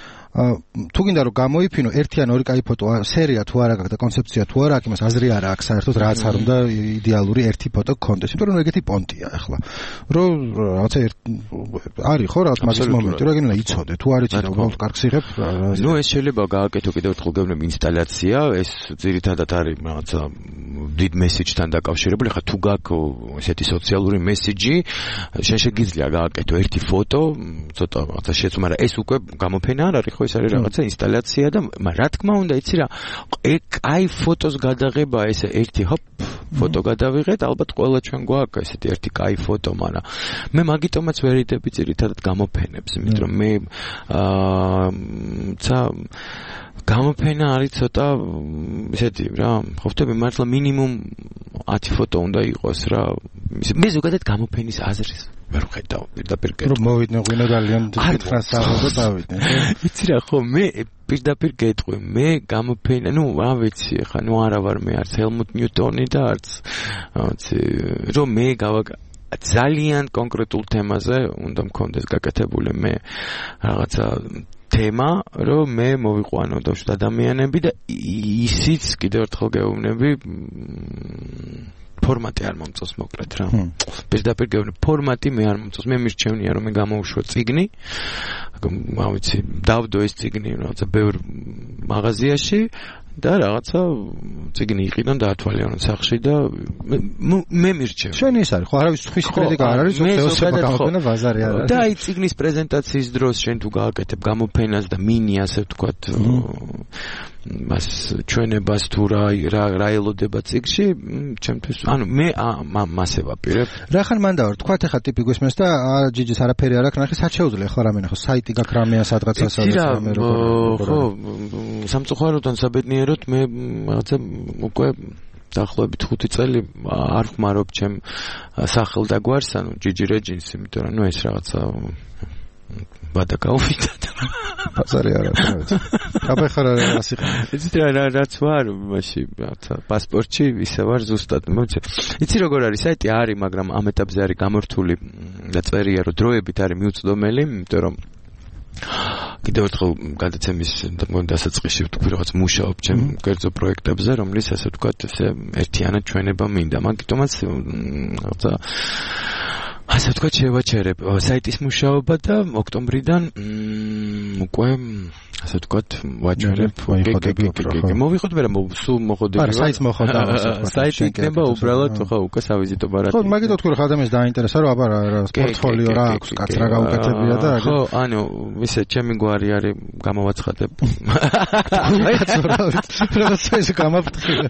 თუ გინდა რომ გამოიფინო ერთი ან ორი კაი ფოტო სერია თუ არა გაქვს და კონცეფცია თუ არა აქვს, იმას აზრი არ აქვს საერთოდ, რაც არ უნდა იდეალური ერთი ფოტო გქონდეს, იმიტომ რომ ეგეთი პონტია ახლა. რომ რაღაცა არის ხო რაღაც მაგის მომენტი, რომ ეგენა იცოდე, თუ არ იცი და უბრალოდ კარგს იღებ.
ნუ ეს შეიძლება გააკეთო კიდევ ერთხელ გეუბნები ინსტალაცია, ეს ძირითადად არის რაღაცა დიდ მესიჯთან დაკავშირებული, ხა თუ გაქვს ესეთი სოციალური მესიჯი, შენ შეგიძლია გააკეთო ერთი ფოტო, ცოტა რაღაცა შეცვლა, მაგრამ ეს უკვე გამოფენა არ არის, ხო, ეს არის რაღაცა ინსტალაცია და რა თქმა უნდა, იცი რა, აი ფოტოს გადაღება, ესე ერთი ჰოპ ფოტო გადავიღეთ, ალბათ ყველა ჩვენ გვაქვს ესეთი ერთი კაი ფოტო, მაგრამ მე მაგიტომაც ვერ იდები ძირითადად გამოფენებს, იმიტომ რომ მე აა ცა გამოფენა არის ცოტა ესეთი რა, ხო ხტები, მართლა მინიმუმ ათი ფოტო უნდა იყოს რა. მე ზოგადად გამოფენის აზრის ვერ ვხედავ, პირდაპირ გეტყვი.
რომ მოვიდნენ ღვინო ძალიან დიდხანს აღო დავიდნენ.
იცი რა, ხო, მე პირდაპირ გეტყვი, მე გამოფენა, ნუ რა ვიცი, ხა, ნუ არა ვარ მე არც ჰელმუტ ნიუტონი და არც ვიცი, რომ მე გავაკეთე ძალიან კონკრეტულ თემაზე უნდა მქონდეს გაკეთებული მე რაღაცა თემა, რომ მე მოვიყვანო დავშოთ ადამიანები და ისიც კიდევ ერთხელ გეუბნები ფორმატი არ მომწონს მოკლედ რა. პირდაპირ გეუბნები ფორმატი მე არ მომწონს, მე მირჩევნია რომ მე გამოვუშვა წიგნი, რა ვიცი, დავდო ეს წიგნი რაღაცა ბევრ მაღაზიაში და რაღაცა წიგნი იყიდონ და ათვალიანონ სახში და მე მირჩევ.
შენ ის არის, ხო, არავის ხვის კრიტიკა არ არის, ზოგადად გამოფენა ბაზარი არ არის.
და აი წიგნის პრეზენტაციის დროს შენ თუ გააკეთებ გამოფენას და მინი ასე ვთქვათ მას ჩვენებას თუ რა რა ელოდება წიგში, ჩემთვის, ანუ მე მასე ვაპირებ.
რახან მან დავარ, თქვათ ახლა ტიპი გვესმენს და ჯიჯის არაფერი არ აქვს ნახე, სად შეუძლია ახლა რამე ნახო, საიტი გაქვს რამეა სადღაცა სადღაც რამე როგორ. ხო,
სამწუხაროდან საბედნიეროდ მე რაღაცა უკვე დაახლოებით ხუთი წელი არ ხმარობ ჩემ სახელ და გვარს, ანუ ჯიჯი რეჯინს, იმიტომ რომ ნუ ეს რაღაცა ბადა გაუვიდა და
ბაზარი არ არის. აბეხარ არ ასიხ.
იცით რა რაც ვარ მაშინ რაღაცა პასპორტში ისე ვარ ზუსტად. იცი როგორ არის საიტი არის, მაგრამ ამ ეტაპზე არის გამორთული და წერია რომ დროებით არის მიუწვდომელი, იმიტომ რომ კიდევ ერთხელ გადაცემის დასაწყისში ვთქვი რაღაც მუშაობ ჩემ კერძო პროექტებზე, რომლის ასე ვთქვათ, ესე ერთიანად ჩვენება მინდა. მაგიტომაც რაღაცა ასე ვთქვათ შევაჩერებ საიტის მუშაობა და ოქტომბრიდან უკვე ასე ვთქვათ ვაჩერებ. მოვიხოთ, მაგრამ სულ მოხდები.
არა, საიტს მოხდა, ასე ვთქვათ.
საიტი იქნება უბრალოდ ხო უკვე savizito ბარათი.
ხო, მაგით ვთქვი, რომ ადამიანს დაინტერესა, რომ აბა რა პორტფოლიო რა აქვს, კაც რა გაუკეთებია და
ხო, ანუ ისე ჩემი გვარი არის გამოვაცხადებ.
რაღაც ეს გამაფრთხილე.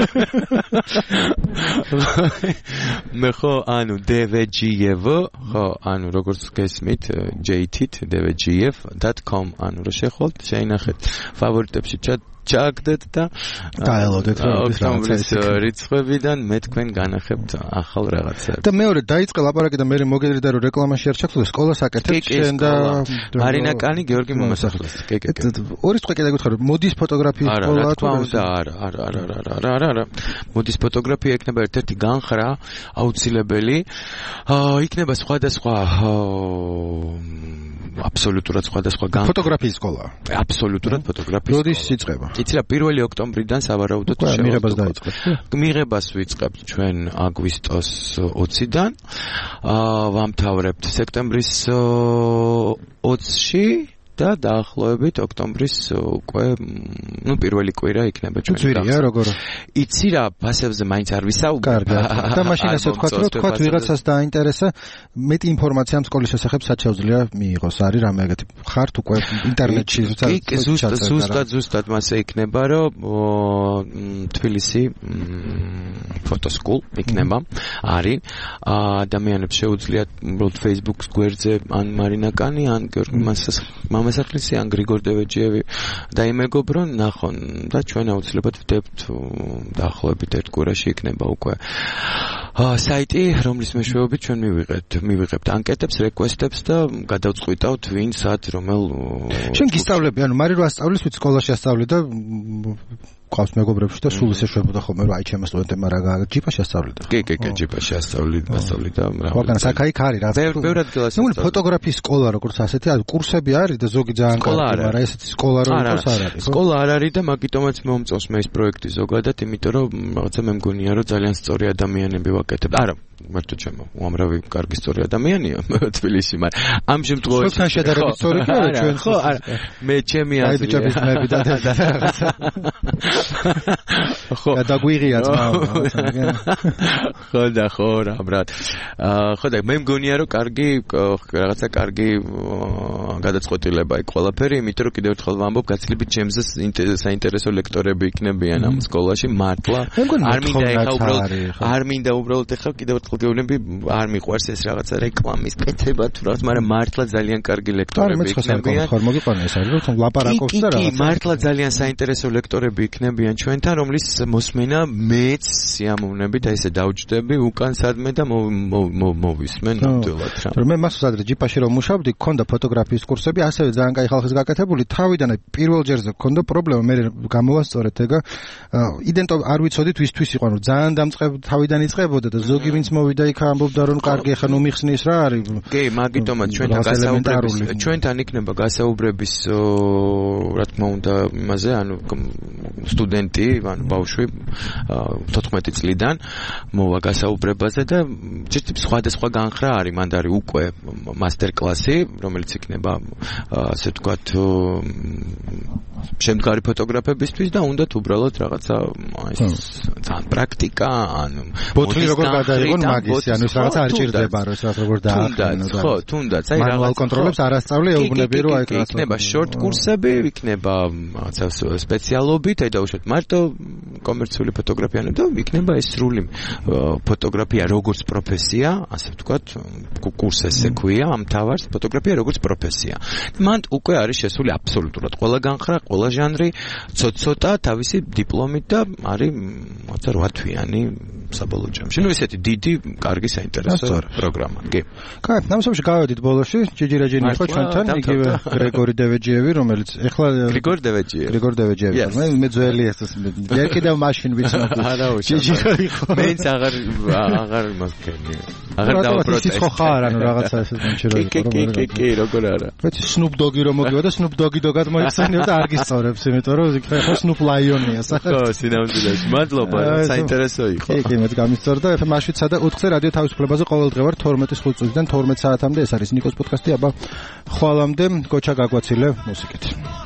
მე ხო, ანუ dvgiev, ხო, ანუ როგორც გესმით, jt dvgiev dot com, ანუ რო შეხვალთ, შეინახეთ ფავორიტებში ჩააგდეთ და
დაელოდეთ
ოქტომბრის რიცხვებიდან მე თქვენ განახებთ ახალ რაღაცებს.
და მეორე დაიწყე ლაპარაკი და მე მოგედრიდა რომ რეკლამაში არ ჩაქცოდე, სკოლას აკეთებ შენ და
მარინა კანი, გიორგი მომასახლეს. კი, კი, კი.
ორი სწორ კიდე გითხარ, მოდის ფოტოგრაფიის სკოლა
თუ არა, არა, არა, არა, არა, არა, არა, არა. მოდის ფოტოგრაფია იქნება ერთ-ერთი განხრა აუცილებელი. აა იქნება სხვადასხვა აბსოლუტურად სხვადასხვა გან
ფოტოგრაფიის სკოლა.
აბსოლუტურად ფოტოგრაფიის.
როდის იწყება?
იცი რა, პირველი ოქტომბრიდან სავარაუდოდ
შევა. მიღებას დაიწყეთ.
მიღებას ვიწყებთ ჩვენ აგვისტოს ოციდან. აა ვამთავრებთ სექტემბრის ოცში და დაახლოებით ოქტომბრის უკვე ნუ პირველი კვირა იქნება ჩვენი.
ძვირია როგორ?
იცი რა, ფასებზე მაინც არ ვისაუბრებ.
კარგი. და მაშინ ასე ვთქვათ, რომ თქვათ ვიღაცას დაინტერესა მეტი ინფორმაცია ამ სკოლის შესახებ სად შეუძლია მიიღოს? არის რამე ეგეთი ხართ უკვე ინტერნეტში
ზუსტად ზუსტად ზუსტად ზუსტად მასე იქნება, რომ თბილისი ფოტოსკულ იქნება. არის ადამიანებს შეუძლიათ უბრალოდ Facebook-ს გვერდზე ან მარინაკანი ან გიორგი მასახლისი ან გრიგორ დევეჯიევი დაიმეგობრონ ნახონ და ჩვენ აუცილებლად ვდებთ დაახლოებით ერთ კვირაში იქნება უკვე საიტი, რომლის მეშვეობით ჩვენ მივიღებთ მივიღებთ ანკეტებს, რეკვესტებს და გადავწყვიტავთ ვინ სად რომელ
შენ გისწავლები, ანუ მარი რო ასწავლის, ვით სკოლაში ასწავლე და ყავს მეგობრებში და სულ ისე შვებოდა ხოლმე რომ აი ჩემო სტუდენტებმა რა ჯიპაში ასწავლიდა.
კი, კი, კი, ჯიპაში ასწავლით, ასწავლით და რა.
ვაგან საქაიქ არის რა.
ბევრ ადგილას.
ნუ ფოტოგრაფიის სკოლა როგორც ასეთი, ანუ კურსები არის და ზოგი ძალიან კარგი, მაგრამ ესეთი სკოლა რო იყოს არ არის.
სკოლა არ არის და მაგიტომაც მომწონს მე ეს პროექტი ზოგადად, იმიტომ რომ რაღაცა მე მგონია რომ ძალიან სწორი ადამიანები ვაკეთებ. არა, მარტო ჩემო, უამრავი კარგი სწორი ადამიანია თბილისში, მაგრამ ამ შემთხვევაში
შენ შედარებით სწორი კი არა ჩვენ
ხო, არა. მე ჩემი აზრი.
აი ბიჭების მეები და რაღაცა. ხო და დაგვიღია ძმა
ხო და ხო რა ბრატ ხო და მე მგონია რომ კარგი რაღაცა კარგი გადაწყვეტილება იქ ყველაფერი იმიტომ რომ კიდევ ერთხელ ვამბობ გაცილებით ჩემზე საინტერესო ლექტორები იქნებიან ამ სკოლაში მართლა არ მინდა ეხა უბრალოდ არ მინდა უბრალოდ ეხა კიდევ ერთხელ გეუბნები არ მიყვარს ეს რაღაცა რეკლამის კეთება თუ რაღაც მაგრამ მართლა ძალიან კარგი ლექტორები იქნებიან
ხო მოგიყვანა ეს არის რომ ლაპარაკობს და
რაღაცა კი მართლა ძალიან საინტერესო ლექტორები იქნებიან ჩვენთან, რომლის მოსმენა მეც სიამოვნები და ესე დავჯდები უკან სადმე და მოვისმენ ნამდვილად რა.
რომ მე მას ადრე ჯიპაში რომ მუშაობდი, გქონდა ფოტოგრაფიის კურსები, ასევე ძალიან კაი ხალხის გაკეთებული, თავიდან პირველ ჯერზე გქონდა პრობლემა, მე გამოვასწორეთ ეგა. იდენტო არ ვიცოდით ვისთვის იყო, რომ ძალიან დამწყებ თავიდან იწყებოდა და ზოგი ვინც მოვიდა იქ ამბობდა რომ კარგი ხა ნუ მიხსნის რა არის.
კი, მაგიტომაც ჩვენთან გასაუბრების ჩვენთან იქნება გასაუბრების რა თქმა უნდა იმაზე, ანუ სტუდენტი, ანუ ბავშვი თოთხმეტი წლიდან მოვა გასაუბრებაზე და ჭირთ სხვადასხვა განხრა არის, მანდ არის უკვე მასტერ კლასი, რომელიც იქნება ასე ვთქვათ შემდგარი ფოტოგრაფებისთვის და უნდათ უბრალოდ რაღაცა ეს ძალიან პრაქტიკა, ანუ
ბოთლი როგორ გადაიღონ მაგისი, ანუ ეს რაღაცა არ ჭირდება, რომ ეს რაღაც როგორ დაახმაროს.
ხო, თუნდაც, აი რაღაცა
მანუალ კონტროლებს არ ასწავლე, ეუბნები რომ აი
რაღაცა იქნება შორტ კურსები, იქნება რაღაცა სპეციალობით, აი დაუშვათ მარტო კომერციული ფოტოგრაფია და იქნება ეს სრული ფოტოგრაფია როგორც პროფესია, ასე ვთქვათ, კურსი ესე ქვია, ამ თავარს ფოტოგრაფია როგორც პროფესია. მანდ უკვე არის შესული აბსოლუტურად ყველა განხრა, ყველა ჟანრი, ცოტ-ცოტა თავისი დიპლომით და არის რაღაცა რვა თვიანი საბოლოო ჯამში. ნუ ესეთი დიდი, კარგი საინტერესო პროგრამა. კი.
კარგი, ნამსამში გავედით ბოლოში, ჯიჯი რეჯინი იყო ჩვენთან, იგივე გრიგორი დევეჯიევი, რომელიც ეხლა
გრიგორ დევეჯიევი.
გრიგორ დევეჯიევი. მე მე ძველი ეს მე კიდევ მაშინ ვიცნობ.
არა, ჯიჯი იყო. მეც აღარ აღარ მაგქენი. აღარ
დავაპროტესტე. ის ხო ხარ, ანუ რაღაცა ესე მომჩერა იყო.
კი, კი, კი, კი, როგორ არა.
მეც სნუპ დოგი რომ მოგივა და სნუპ დოგი დოგად მოიხსენიო და არ გისწორებს, იმიტომ რომ ხო სნუპ ლაიონია სახე.
ხო, სინამდვილეში. მადლობა, საინტერესო იყო.
კი, კი, მეც გამისწორდა. ეფ ემ შვიდ და ოთხზე რადიო თავისუფლებაზე ყოველ დღევარ თორმეტის ხუთ წუთიდან თორმეტ საათამდე ეს არის ნიკოს პოდკასტი. აბა ხვალამდე გოჩა გაგვაცილე მუსიკით.